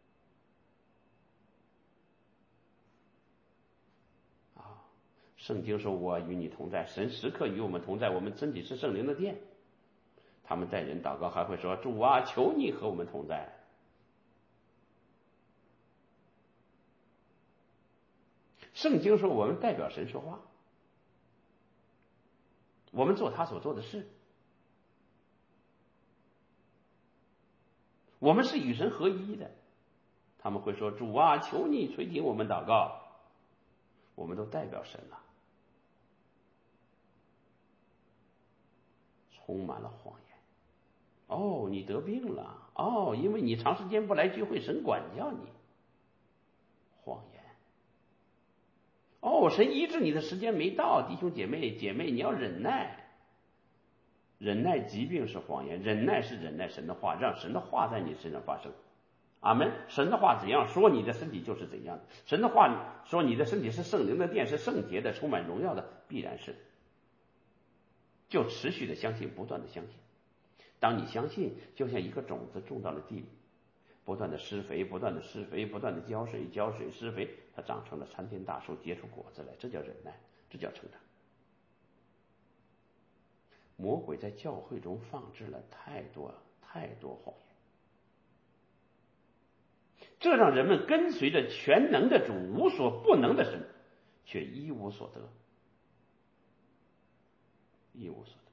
啊，圣经说我与你同在，神时刻与我们同在，我们身体是圣灵的殿。他们带人祷告还会说主啊，求你和我们同在。圣经说我们代表神说话，我们做他所做的事，我们是与神合一的。他们会说主啊，求你垂听我们祷告，我们都代表神了。充满了谎言。哦，你得病了，哦，因为你长时间不来聚会，神管教你。谎言。哦，神医治你的时间没到，弟兄姐妹姐妹，你要忍耐。忍耐疾病是谎言，忍耐是忍耐神的话，让神的话在你身上发生。阿们。神的话怎样说，你的身体就是怎样的。神的话说你的身体是圣灵的殿，是圣洁的，充满荣耀的，必然是。就持续的相信，不断的相信。当你相信，就像一颗种子种到了地里，不断的施肥，不断的施肥，不断的浇水，浇水施肥，它长成了参天大树，结出果子来，这叫忍耐，这叫成长。魔鬼在教会中放置了太多太多谎言，这让人们跟随着全能的主，无所不能的神，却一无所得，一无所得。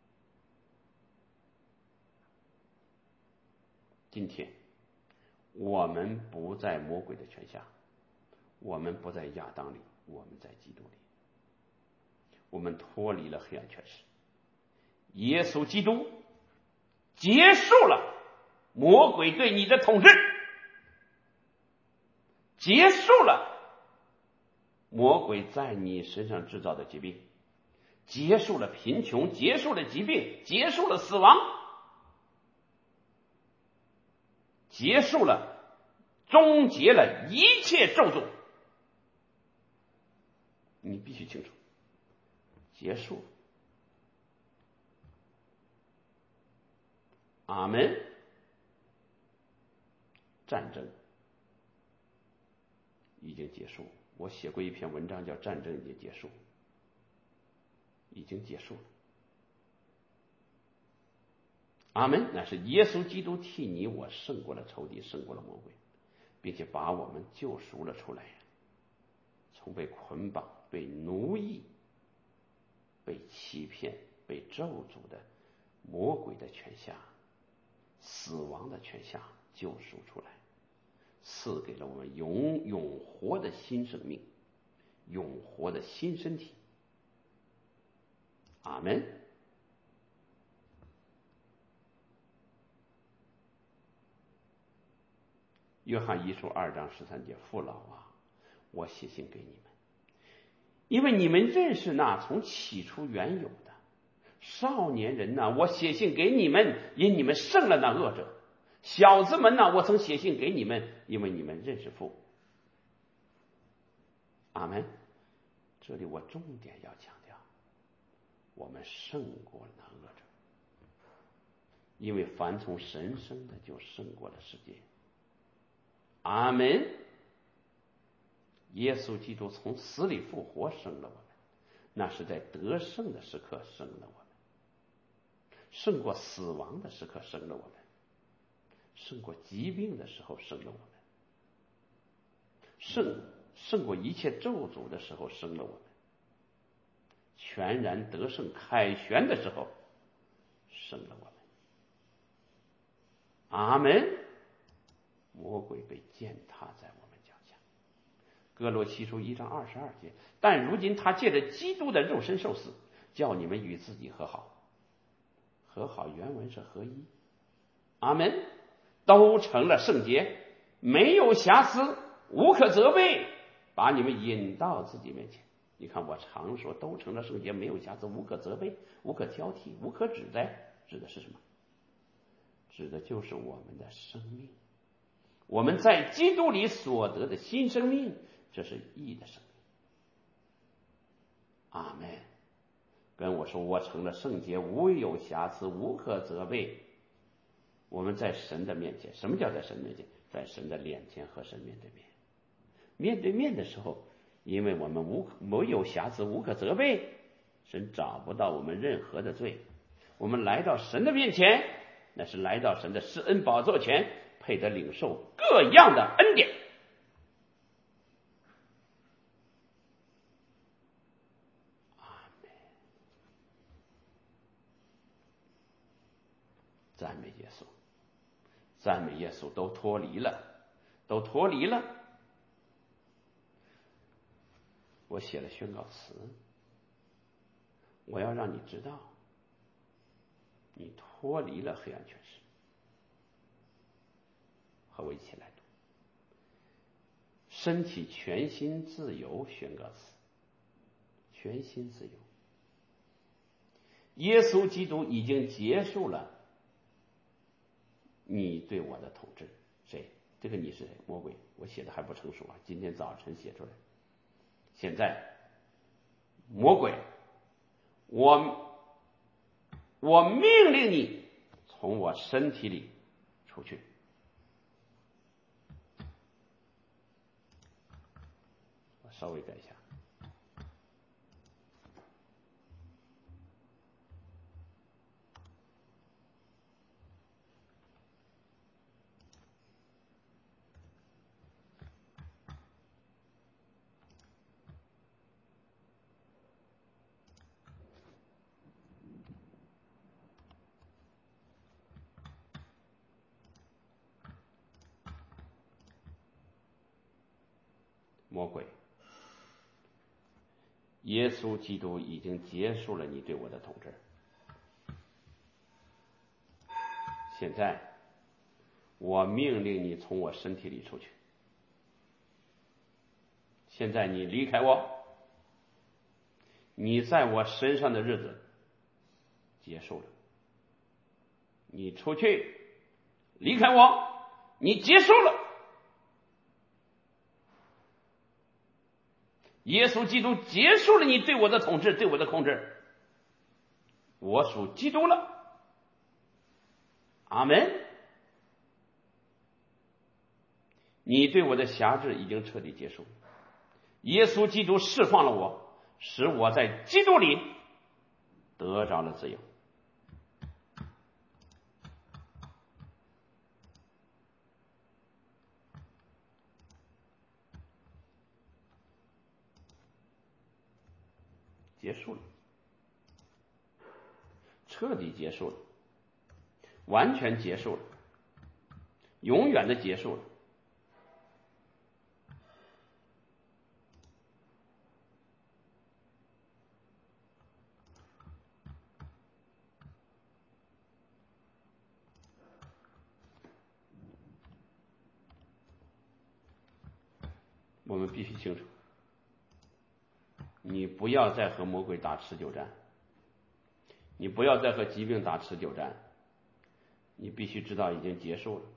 今天我们不在魔鬼的权下，我们不在亚当里，我们在基督里，我们脱离了黑暗权势。耶稣基督结束了魔鬼对你的统治，结束了魔鬼在你身上制造的疾病，结束了贫穷，结束了疾病，结束了死亡，结束了，终结了一切咒诅。你必须清楚，结束。阿们。战争已经结束，我写过一篇文章叫《战争已经结束》，已经结束了。阿们。那是耶稣基督替你我胜过了仇敌，胜过了魔鬼，并且把我们救赎了出来，从被捆绑、被奴役、被欺骗、被咒诅的魔鬼的权下、死亡的权下救赎出来， 赐给了我们永永活的新生命，永活的新身体。阿们。约翰一书二章十三节，父老啊，我写信给你们，因为你们认识那从起初原有的。少年人呐、啊，我写信给你们，因你们胜了那恶者。小子们呐、啊，我曾写信给你们，因为你们认识父。阿们。这里我重点要强调，我们胜过了那恶者，因为凡从神生的就胜过了世界。阿们。耶稣基督从死里复活生了我们，那是在得胜的时刻生了我们，胜过死亡的时刻生了我们，胜过疾病的时候生了我们，胜胜过一切咒诅的时候生了我们，全然得胜凯旋的时候生了我们。阿们。魔鬼被践踏在我们脚下。哥罗西书一章二十二节，但如今他借着基督的肉身受死，叫你们与自己和好。和好原文是合一。阿们。都成了圣洁，没有瑕疵，无可责备，把你们引到自己面前。你看我常说都成了圣洁，没有瑕疵，无可责备，无可挑剔，无可指摘，指的是什么？指的就是我们的生命，我们在基督里所得的新生命，这是义的生命。阿们。跟我说，我成了圣洁，无有瑕疵，无可责备。我们在神的面前，什么叫在神面前？在神的脸前和神面对面。面对面的时候，因为我们无没有瑕疵，无可责备，神找不到我们任何的罪。我们来到神的面前，那是来到神的施恩宝座前，配得领受各样的恩典。阿们。赞美耶稣，赞美耶稣，都脱离了，都脱离了。我写了宣告词，我要让你知道，你脱离了黑暗权势。和我一起来读，身体全心自由宣告词，全心自由。耶稣基督已经结束了你对我的统治。谁？这个你是谁？魔鬼。我写的还不成熟啊，今天早晨写出来。现在魔鬼，我我命令你从我身体里出去。我稍微改一下，魔鬼，耶稣基督已经结束了你对我的统治。现在我命令你从我身体里出去。现在你离开我，你在我身上的日子结束了。你出去，离开我，你结束了。耶稣基督结束了你对我的统治，对我的控制。我属基督了。阿们。你对我的辖制已经彻底结束。耶稣基督释放了我，使我在基督里得着了自由。结束了，彻底结束了，完全结束了，永远的结束了。 我们必须清楚，你不要再和魔鬼打持久战，你不要再和疾病打持久战，你必须知道已经结束了。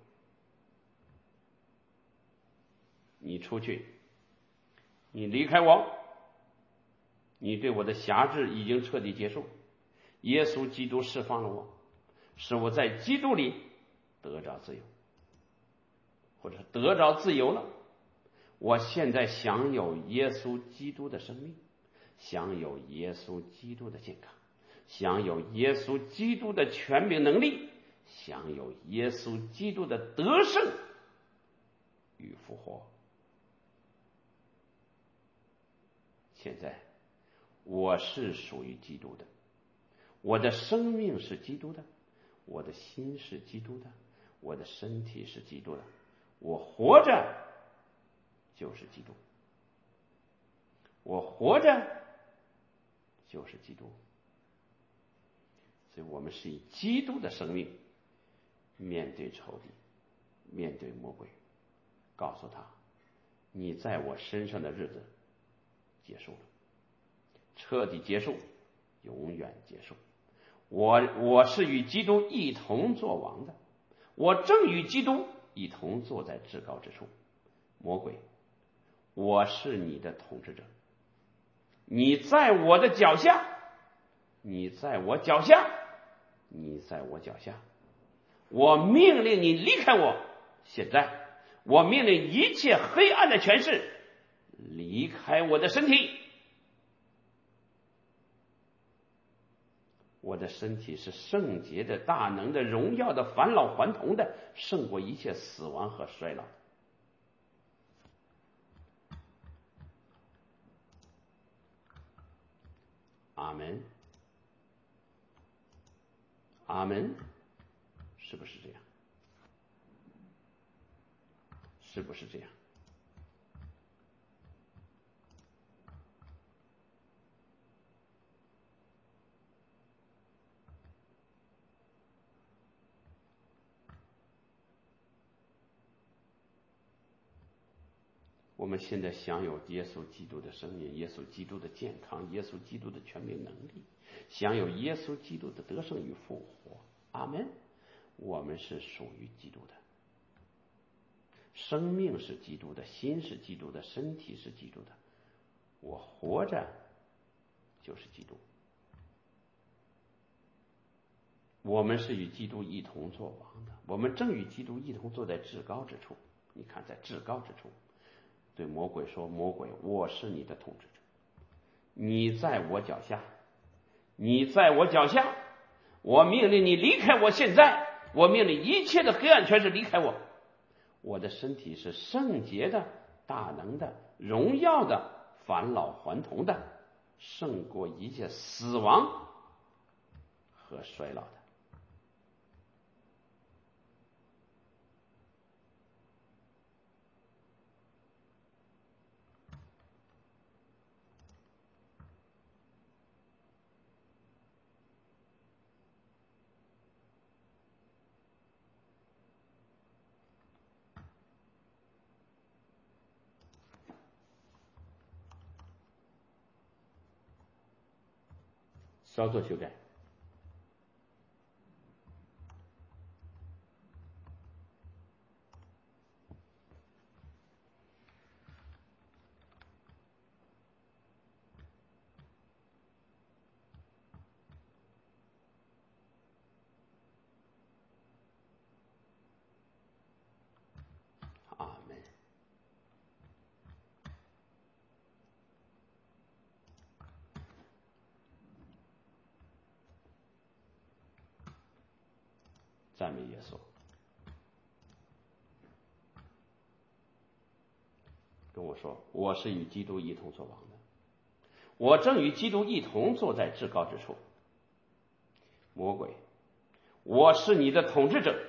你出去，你离开我，你对我的辖制已经彻底结束。耶稣基督释放了我，使我在基督里得着自由，或者得着自由了。我现在享有耶稣基督的生命，享有耶稣基督的健康，享有耶稣基督的权柄能力，享有耶稣基督的得胜与复活。现在我是属于基督的，我的生命是基督的，我的心是基督的，我的身体是基督的，我活着就是基督，我活着就是基督。所以我们是以基督的生命面对仇敌，面对魔鬼，告诉他，你在我身上的日子结束了，彻底结束，永远结束。我我是与基督一同作王的，我正与基督一同坐在至高之处。魔鬼，我是你的统治者，你在我的脚下，你在我脚下，你在我脚下。我命令你离开我，现在我命令一切黑暗的权势离开我的身体。我的身体是圣洁的、大能的、荣耀的、返老还童的，胜过一切死亡和衰老。阿门，阿门，是不是这样？是不是这样？我们现在享有耶稣基督的生命，耶稣基督的健康，耶稣基督的权柄能力，享有耶稣基督的得胜与复活。阿门。我们是属于基督的，生命是基督的，心是基督的，身体是基督的。我活着就是基督。我们是与基督一同作王的，我们正与基督一同坐在至高之处。你看，在至高之处，对魔鬼说，魔鬼，我是你的统治者，你在我脚下，你在我脚下，我命令你离开我，现在我命令一切的黑暗权势离开我。我的身体是圣洁的、大能的、荣耀的、返老还童的，胜过一切死亡和衰老的。稍作修改。阿门。赞美耶稣。跟我说，我是与基督一同作王的，我正与基督一同坐在至高之处。魔鬼，我是你的统治者，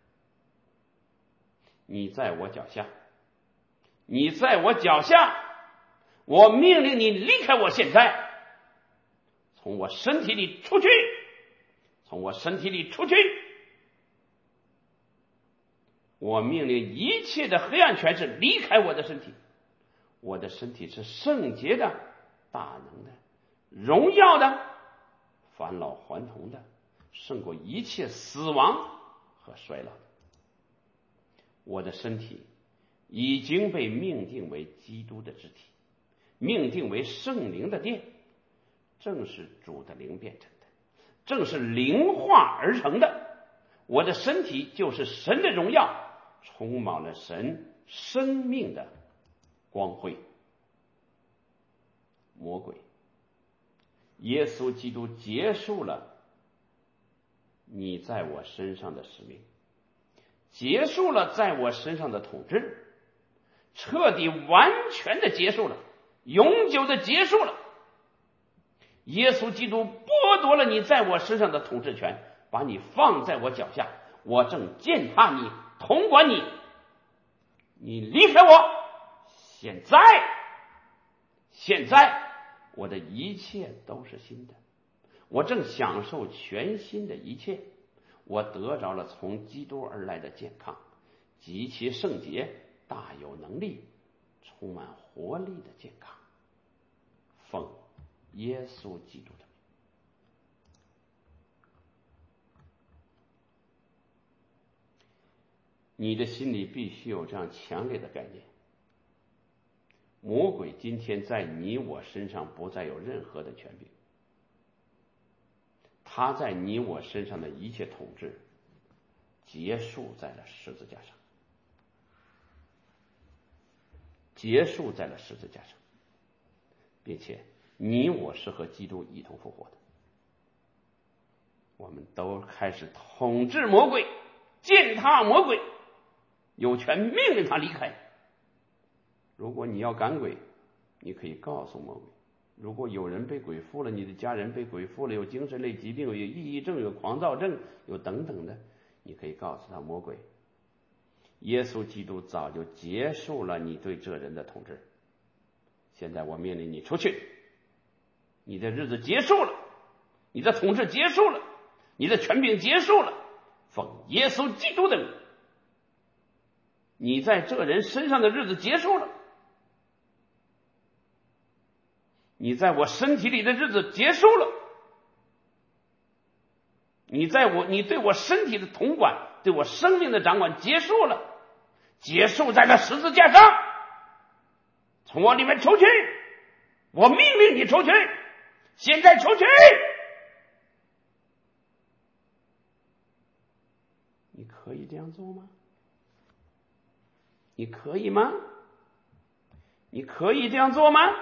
你在我脚下，你在我脚下，我命令你离开我，现在从我身体里出去，从我身体里出去。我命令一切的黑暗权势离开我的身体， 我的身体是圣洁的、大能的、荣耀的、返老还童的，胜过一切死亡和衰老的。我的身体已经被命定为基督的肢体，命定为圣灵的殿，正是主的灵变成的，正是灵化而成的。我的身体就是神的荣耀，充满了神生命的光辉。魔鬼，耶稣基督结束了你在我身上的使命，结束了在我身上的统治，彻底完全的结束了，永久的结束了。耶稣基督剥夺了你在我身上的统治权，把你放在我脚下，我正践踏你，统管你，你离开我。现在现在我的一切都是新的，我正享受全新的一切，我得着了从基督而来的健康，极其圣洁，大有能力，充满活力的健康。奉耶稣基督的名。你的心里必须有这样强烈的概念，魔鬼今天在你我身上不再有任何的权柄，他在你我身上的一切统治结束在了十字架上，结束在了十字架上，并且你我是和基督一同复活的。我们都开始统治魔鬼，践踏魔鬼，有权命令他离开。如果你要赶鬼，你可以告诉魔鬼，如果有人被鬼附了，你的家人被鬼附了，有精神类疾病，有抑郁症，有狂躁症，有等等的，你可以告诉他，魔鬼，耶稣基督早就结束了你对这人的统治，现在我命令你出去，你的日子结束了，你的统治结束了，你的权柄结束了，奉耶稣基督的名，你在这人身上的日子结束了，你在我身体里的日子结束了，你在我你对我身体的统管，对我生命的掌管结束了，结束在了十字架上，从我里面出去，我命令你出去，现在出去。你可以这样做吗？你可以吗？你可以这样做吗？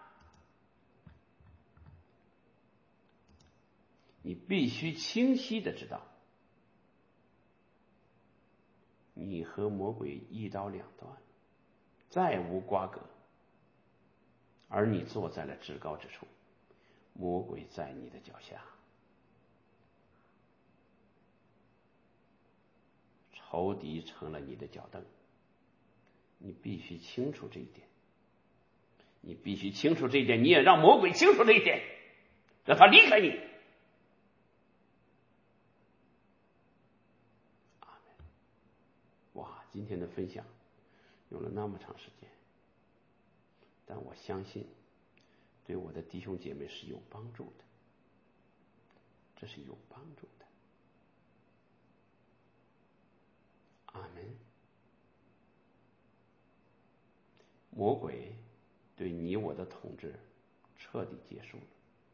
你必须清晰的知道，你和魔鬼一刀两断，再无瓜葛，而你坐在了至高之处，魔鬼在你的脚下，仇敌成了你的脚凳。你必须清楚这一点，你必须清楚这一点，你也让魔鬼清楚这一点，让他离开你。阿门。哇，今天的分享用了那么长时间，但我相信对我的弟兄姐妹是有帮助的，这是有帮助的。阿门。魔鬼对你我的统治彻底结束了，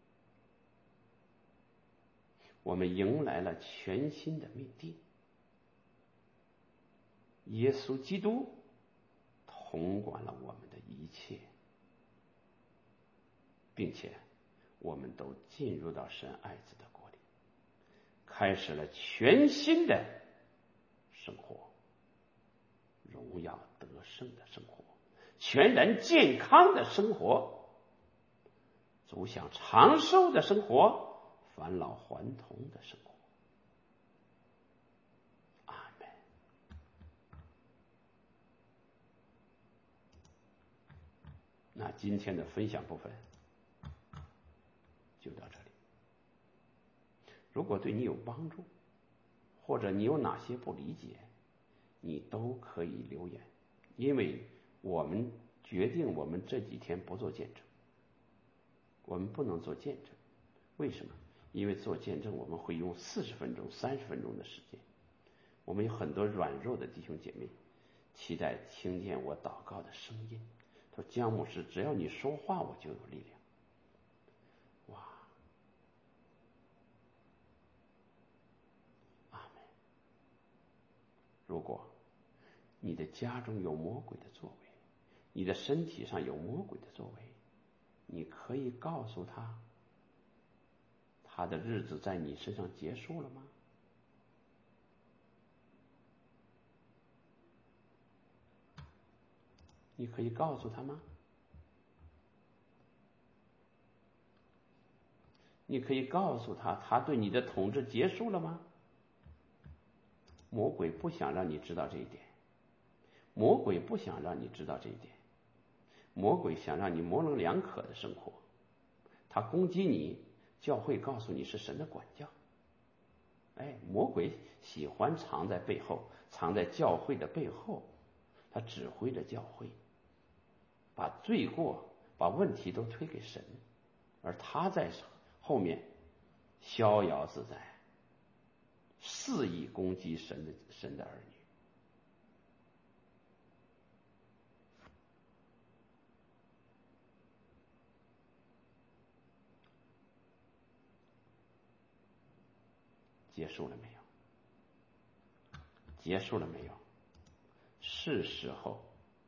我们迎来了全新的命定。耶稣基督统管了我们的一切，并且我们都进入到神爱子的国里，开始了全新的生活，荣耀得胜的生活，全然健康的生活，走向长寿的生活，返老还童的生活。阿门。那今天的分享部分就到这里。如果对你有帮助，或者你有哪些不理解，你都可以留言，因为我们决定我们这几天不做见证。我们不能做见证，为什么？因为做见证我们会用四十分钟、三十分钟的时间。我们有很多软弱的弟兄姐妹，期待听见我祷告的声音。他说：“姜牧师，只要你说话，我就有力量。”哇！阿门。如果你的家中有魔鬼的作为，你的身体上有魔鬼的作为，你可以告诉他，他的日子在你身上结束了吗？你可以告诉他吗？你可以告诉他，他对你的统治结束了吗？魔鬼不想让你知道这一点，魔鬼不想让你知道这一点，魔鬼想让你模棱两可的生活，他攻击你，教会告诉你是神的管教。哎，魔鬼喜欢藏在背后，藏在教会的背后，他指挥着教会，把罪过、把问题都推给神，而他在后面逍遥自在，肆意攻击神的神的儿女。结束了没有？结束了没有？是时候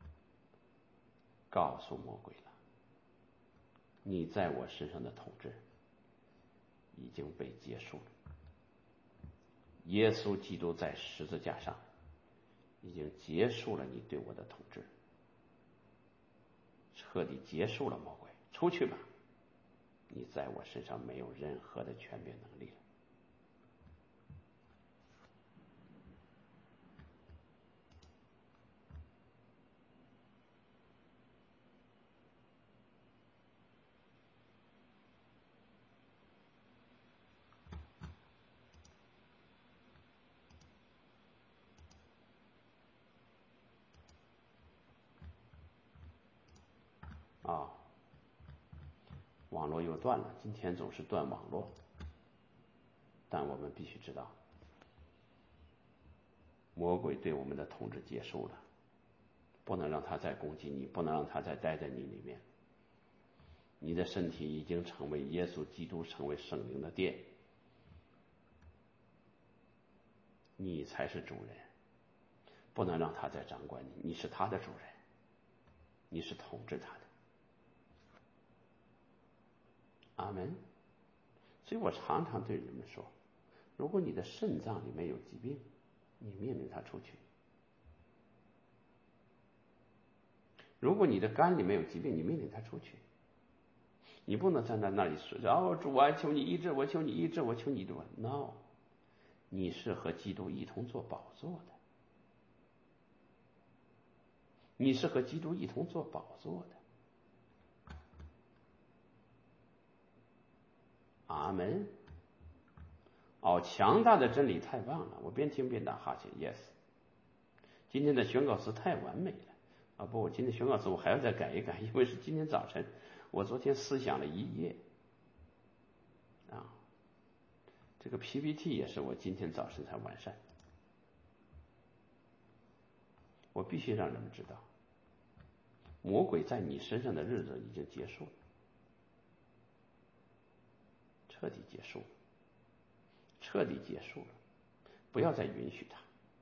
告诉魔鬼了，你在我身上的统治已经被结束了。耶稣基督在十字架上已经结束了你对我的统治，彻底结束了。魔鬼，出去吧，你在我身上没有任何的权柄能力了。啊，网络又断了，今天总是断网络。但我们必须知道，魔鬼对我们的统治结束了，不能让他再攻击你，不能让他再待在你里面。你的身体已经成为耶稣基督，成为圣灵的殿，你才是主人，不能让他再掌管你，你是他的主人，你是统治他的。阿门。所以我常常对人们说，如果你的肾脏里面有疾病，你命令他出去；如果你的肝里面有疾病，你命令他出去。你不能站在那里说：“哦，主啊，求你医治我，求你医治我，求你医治我。” No， 你是和基督一同做宝座的，你是和基督一同做宝座的。阿门。哦，强大的真理太棒了！我边听边打哈欠。Yes， 今天的宣告词太完美了啊！不，我今天宣告词我还要再改一改，因为是今天早晨，我昨天思想了一夜啊。这个 P P T 也是我今天早晨才完善。我必须让人们知道，魔鬼在你身上的日子已经结束了，彻底结束了，彻底结束了，不要再允许他。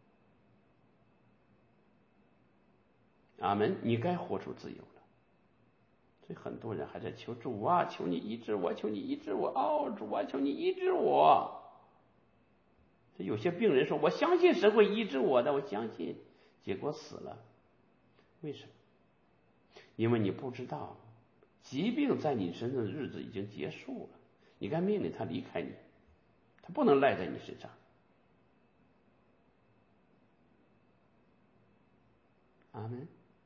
阿门！你该活出自由了。所以很多人还在求主啊，求你医治我，求你医治我，哦，主啊，求你医治我。所以有些病人说：“我相信神会医治我的，我相信。”结果死了。为什么？因为你不知道，疾病在你身上的日子已经结束了，你该命令他离开你，他不能赖在你身上。阿门。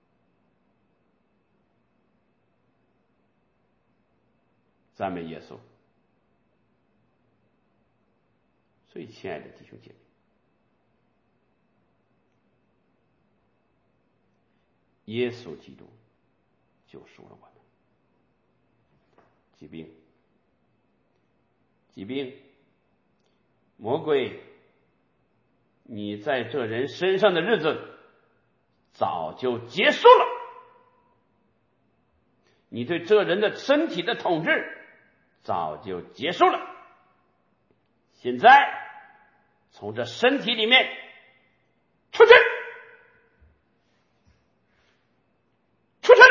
赞美耶稣。所以，亲爱的弟兄姐妹，耶稣基督救赎了我们。疾病，疾病，魔鬼，你在这人身上的日子早就结束了，你对这人的身体的统治早就结束了。现在从这身体里面出去，出去，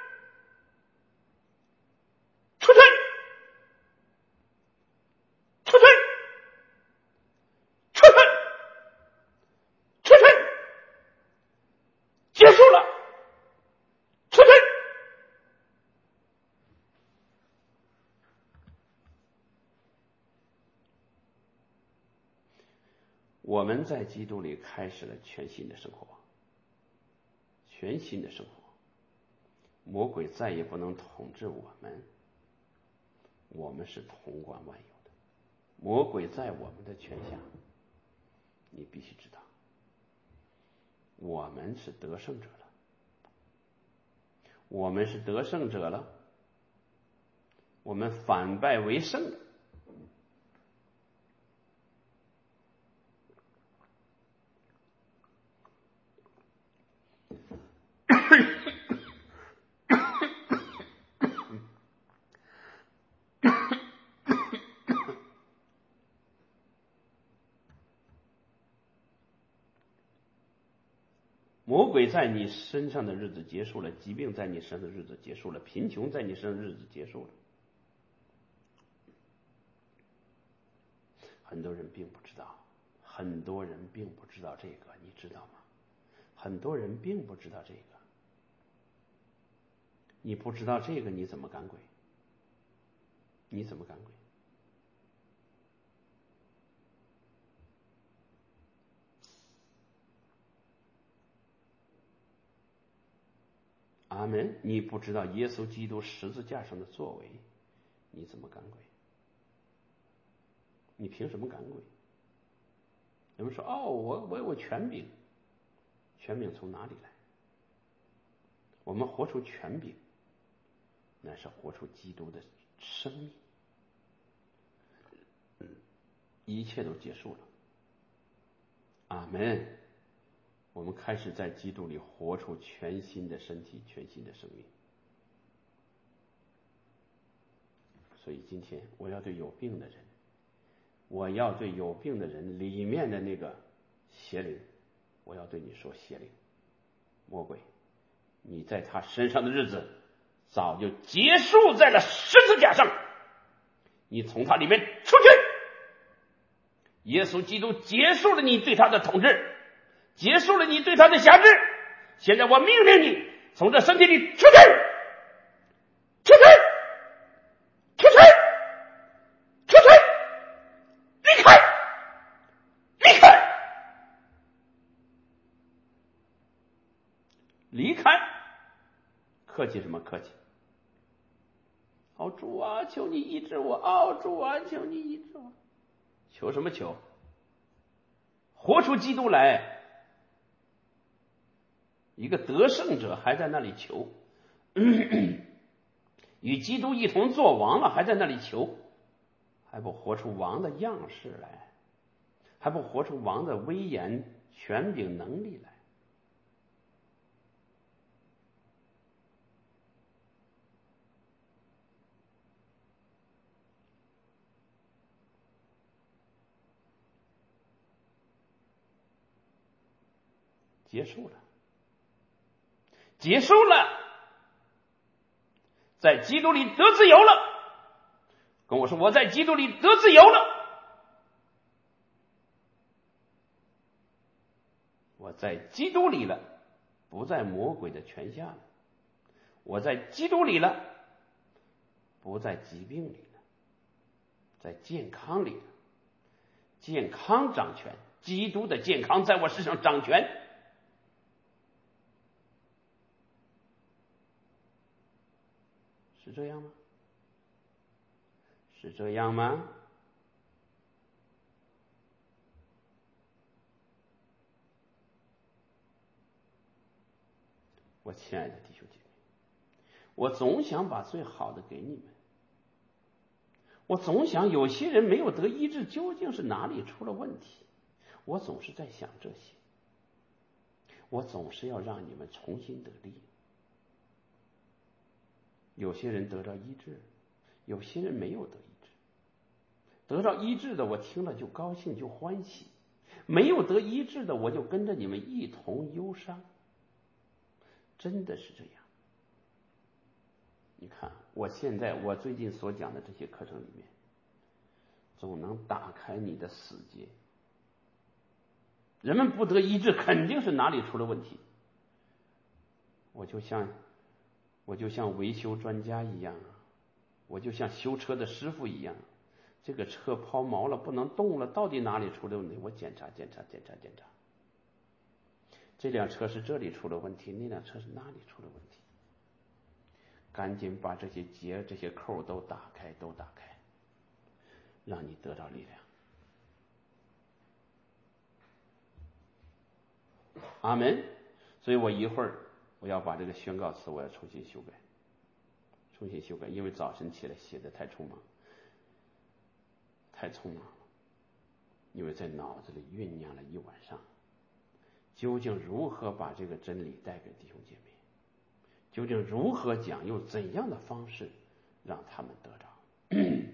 出去，出去，出去，出去，结束了，出去。我们在基督里开始了全新的生活，全新的生活，魔鬼再也不能统治我们，我们是统管万有的，魔鬼在我们的权下。你必须知道，我们是得胜者了，我们是得胜者了，我们反败为胜了。魔鬼在你身上的日子结束了，疾病在你身上的日子结束了，贫穷在你身上的日子结束了。很多人并不知道，很多人并不知道这个，你知道吗？很多人并不知道这个。你不知道这个，你怎么赶鬼？你怎么赶鬼？阿门！你不知道耶稣基督十字架上的作为，你怎么赶鬼？你凭什么赶鬼？有人说：“哦，我我有权柄。”权柄从哪里来？我们活出权柄，乃是活出基督的生命。一切都结束了。阿门！我们开始在基督里活出全新的身体，全新的生命。所以今天我要对有病的人，我要对有病的人里面的那个邪灵，我要对你说：邪灵，魔鬼，你在他身上的日子早就结束在了十字架上，你从他里面出去。耶稣基督结束了你对他的统治，结束了你对他的辖制。现在我命令你从这身体里出去，出去，出去，出去，离开，离开，离开。客气什么客气？哦，主啊，求你医治我！哦，主啊，求你医治我！求什么求？活出基督来。一个得胜者还在那里求，与基督一同做王了，还在那里求，还不活出王的样式来，还不活出王的威严、权柄、能力来。结束了，结束了，在基督里得自由了。跟我说，我在基督里得自由了。我在基督里了，不在魔鬼的权下了。我在基督里了，不在疾病里了，在健康里了。健康掌权，基督的健康在我身上掌权。是这样吗？是这样吗？我亲爱的弟兄姐妹， 我总想把最好的给你们，我总想有些人没有得医治，究竟是哪里出了问题？我总是在想这些，我总是要让你们重新得力。有些人得到医治，有些人没有得医治。得到医治的，我听了就高兴就欢喜；没有得医治的，我就跟着你们一同忧伤。真的是这样。你看，我现在我最近所讲的这些课程里面，总能打开你的死结。人们不得医治，肯定是哪里出了问题。我就像我就像维修专家一样，我就像修车的师傅一样，这个车抛锚了，不能动了，到底哪里出了问题？我检查检查检查检查，这辆车是这里出了问题，那辆车是那里出了问题，赶紧把这些结这些扣都打开都打开，让你得到力量。阿门。所以我一会儿我要把这个宣告词我要重新修改，重新修改，因为早晨起来写的太匆忙，太匆忙了，因为在脑子里酝酿了一晚上，究竟如何把这个真理带给弟兄姐妹，究竟如何讲，用怎样的方式让他们得着。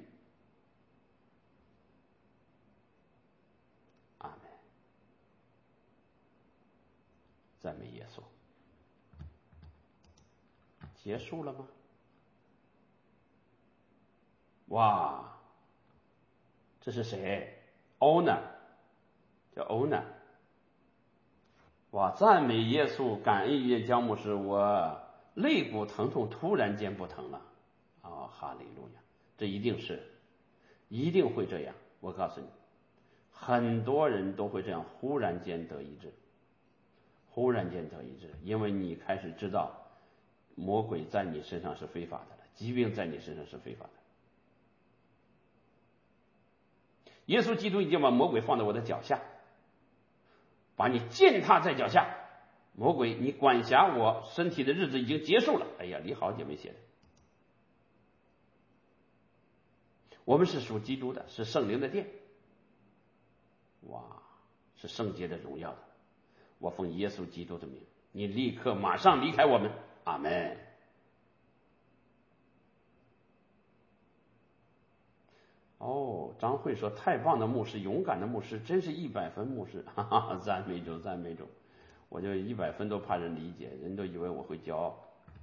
阿门。赞美耶稣。结束了吗？哇，这是谁？欧娜，叫欧娜。哇，赞美耶稣，感恩耶江牧师，我肋骨疼痛突然间不疼了。哦，哈利路亚，这一定是，一定会这样。我告诉你，很多人都会这样，忽然间得医治，忽然间得医治，因为你开始知道魔鬼在你身上是非法的了，疾病在你身上是非法的。耶稣基督已经把魔鬼放在我的脚下，把你践踏在脚下。魔鬼，你管辖我身体的日子已经结束了。哎呀，李好姐妹写的。我们是属基督的，是圣灵的殿，哇，是圣洁的荣耀的。我奉耶稣基督的名，你立刻马上离开我们。阿门。哦，张慧说太棒的牧师，勇敢的牧师，真是一百分牧师，哈哈，赞美主赞美主。我就一百分都怕人理解，人都以为我会骄傲。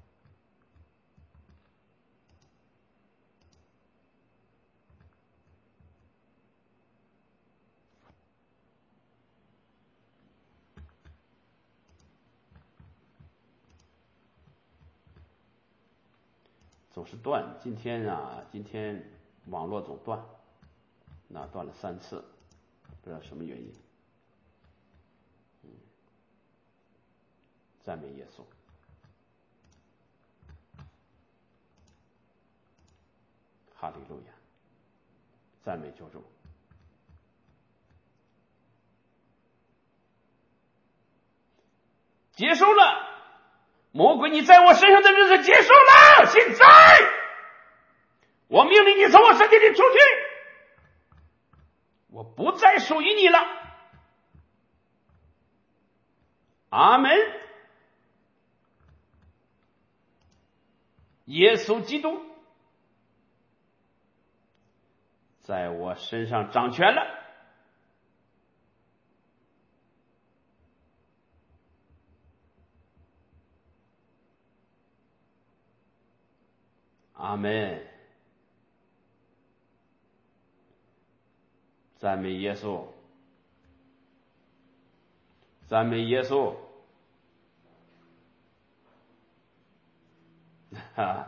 总是断，今天啊，今天网络总断，那断了三次，不知道什么原因。嗯，赞美耶稣，哈利路亚，赞美救主。结束了，魔鬼你在我身上的日子结束了，现在我命令你从我身体里出去，我不再属于你了。阿门。耶稣基督在我身上掌权了。阿门。赞美耶稣，赞美耶稣。哈，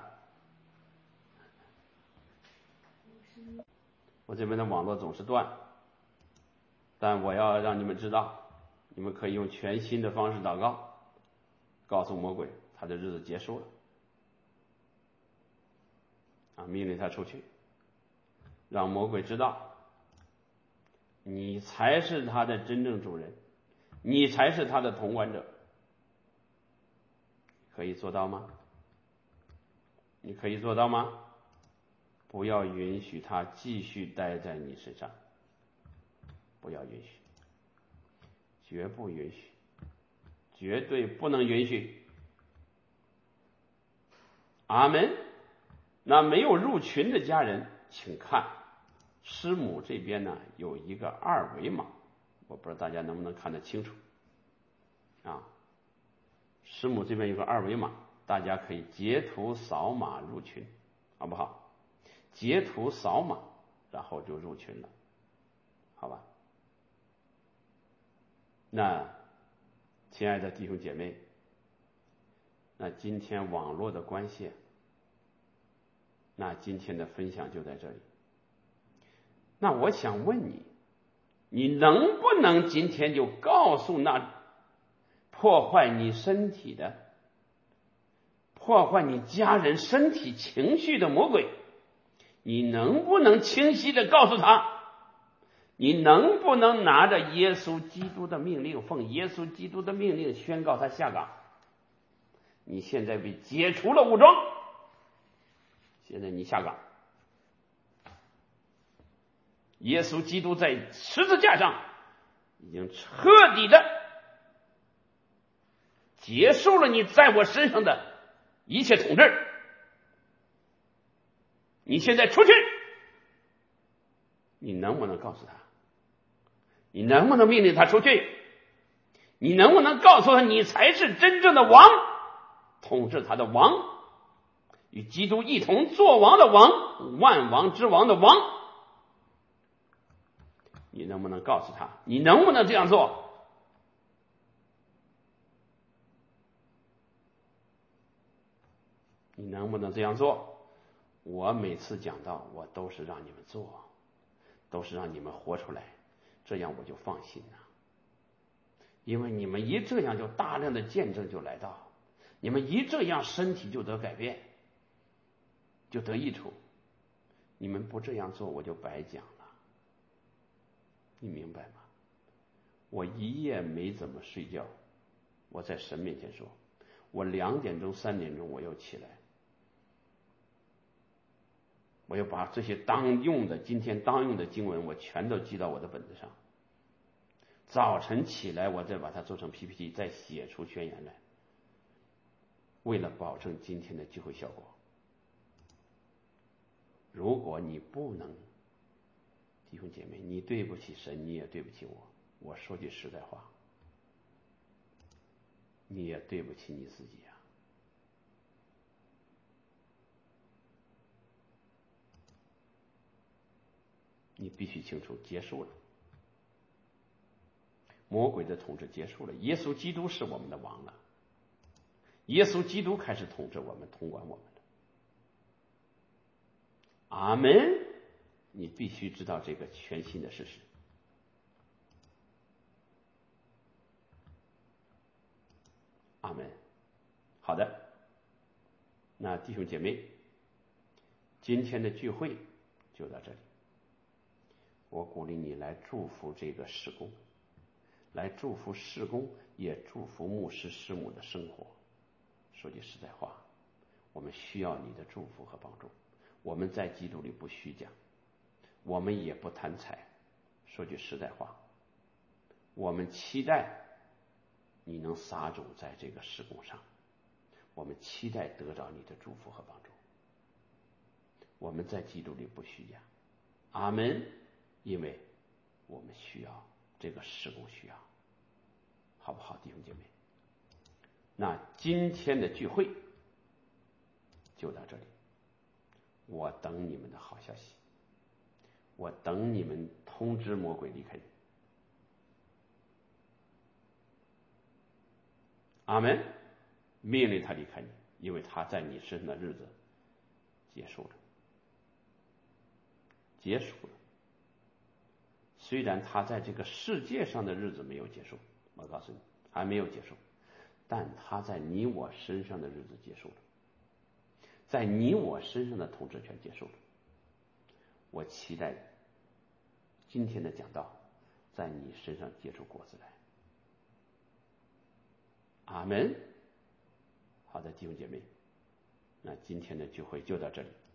我这边的网络总是断，但我要让你们知道，你们可以用全新的方式祷告，告诉魔鬼他的日子结束了，啊，命令他出去，让魔鬼知道你才是他的真正主人，你才是他的统管者。可以做到吗？ 你可以做到吗？不要允许他继续待在你身上，不要允许，绝不允许，绝对不能允许。阿门。那没有入群的家人，请看师母这边呢有一个二维码，我不知道大家能不能看得清楚啊？师母这边有个二维码，大家可以截图扫码入群，好不好？截图扫码，然后就入群了，好吧？那亲爱的弟兄姐妹，那今天网络的关系，那今天的分享就在这里。那我想问你，你能不能今天就告诉那破坏你身体的、破坏你家人身体情绪的魔鬼，你能不能清晰的告诉他，你能不能拿着耶稣基督的命令，奉耶稣基督的命令宣告他下岗？你现在被解除了武装，现在你下岗。耶稣基督在十字架上已经彻底的结束了你在我身上的一切统治，你现在出去。你能不能告诉他？你能不能命令他出去？你能不能告诉他，你才是真正的王，统治他的王，与基督一同作王的王，万王之王的王？你能不能告诉他？你能不能这样做？你能不能这样做？我每次讲到，我都是让你们做，都是让你们活出来，这样我就放心了。因为你们一这样，就大量的见证就来到，你们一这样，身体就得改变，就得益处。你们不这样做，我就白讲了。你明白吗？我一夜没怎么睡觉，我在神面前说，我两点钟三点钟我又起来，我又把这些当用的今天当用的经文我全都记到我的本子上，早晨起来我再把它做成 P P T， 再写出宣言来，为了保证今天的聚会效果。如果你不能，弟兄姐妹，你对不起神，你也对不起我。我说句实在话，你也对不起你自己啊。你必须清楚，结束了，魔鬼的统治结束了，耶稣基督是我们的王了，耶稣基督开始统治我们，统管我们的。阿门！你必须知道这个全新的事实。阿门。好的，那弟兄姐妹，今天的聚会就到这里。我鼓励你来祝福这个事工，来祝福事工，也祝福牧师师母的生活。说句实在话，我们需要你的祝福和帮助。我们在基督里不虚假，我们也不贪财。说句实在话，我们期待你能撒种在这个事工上，我们期待得着你的祝福和帮助。我们在基督里不虚假，阿门。因为我们需要这个事工，需要，好不好，弟兄姐妹？那今天的聚会就到这里，我等你们的好消息，我等你们通知魔鬼离开你。阿门。命令他离开你，因为他在你身上的日子结束了，结束了。虽然他在这个世界上的日子没有结束，我告诉你还没有结束，但他在你我身上的日子结束了，在你我身上的统治权结束了。我期待今天的讲道在你身上结出果子来。阿门。好的，弟兄姐妹， 那今天的聚会就到这里。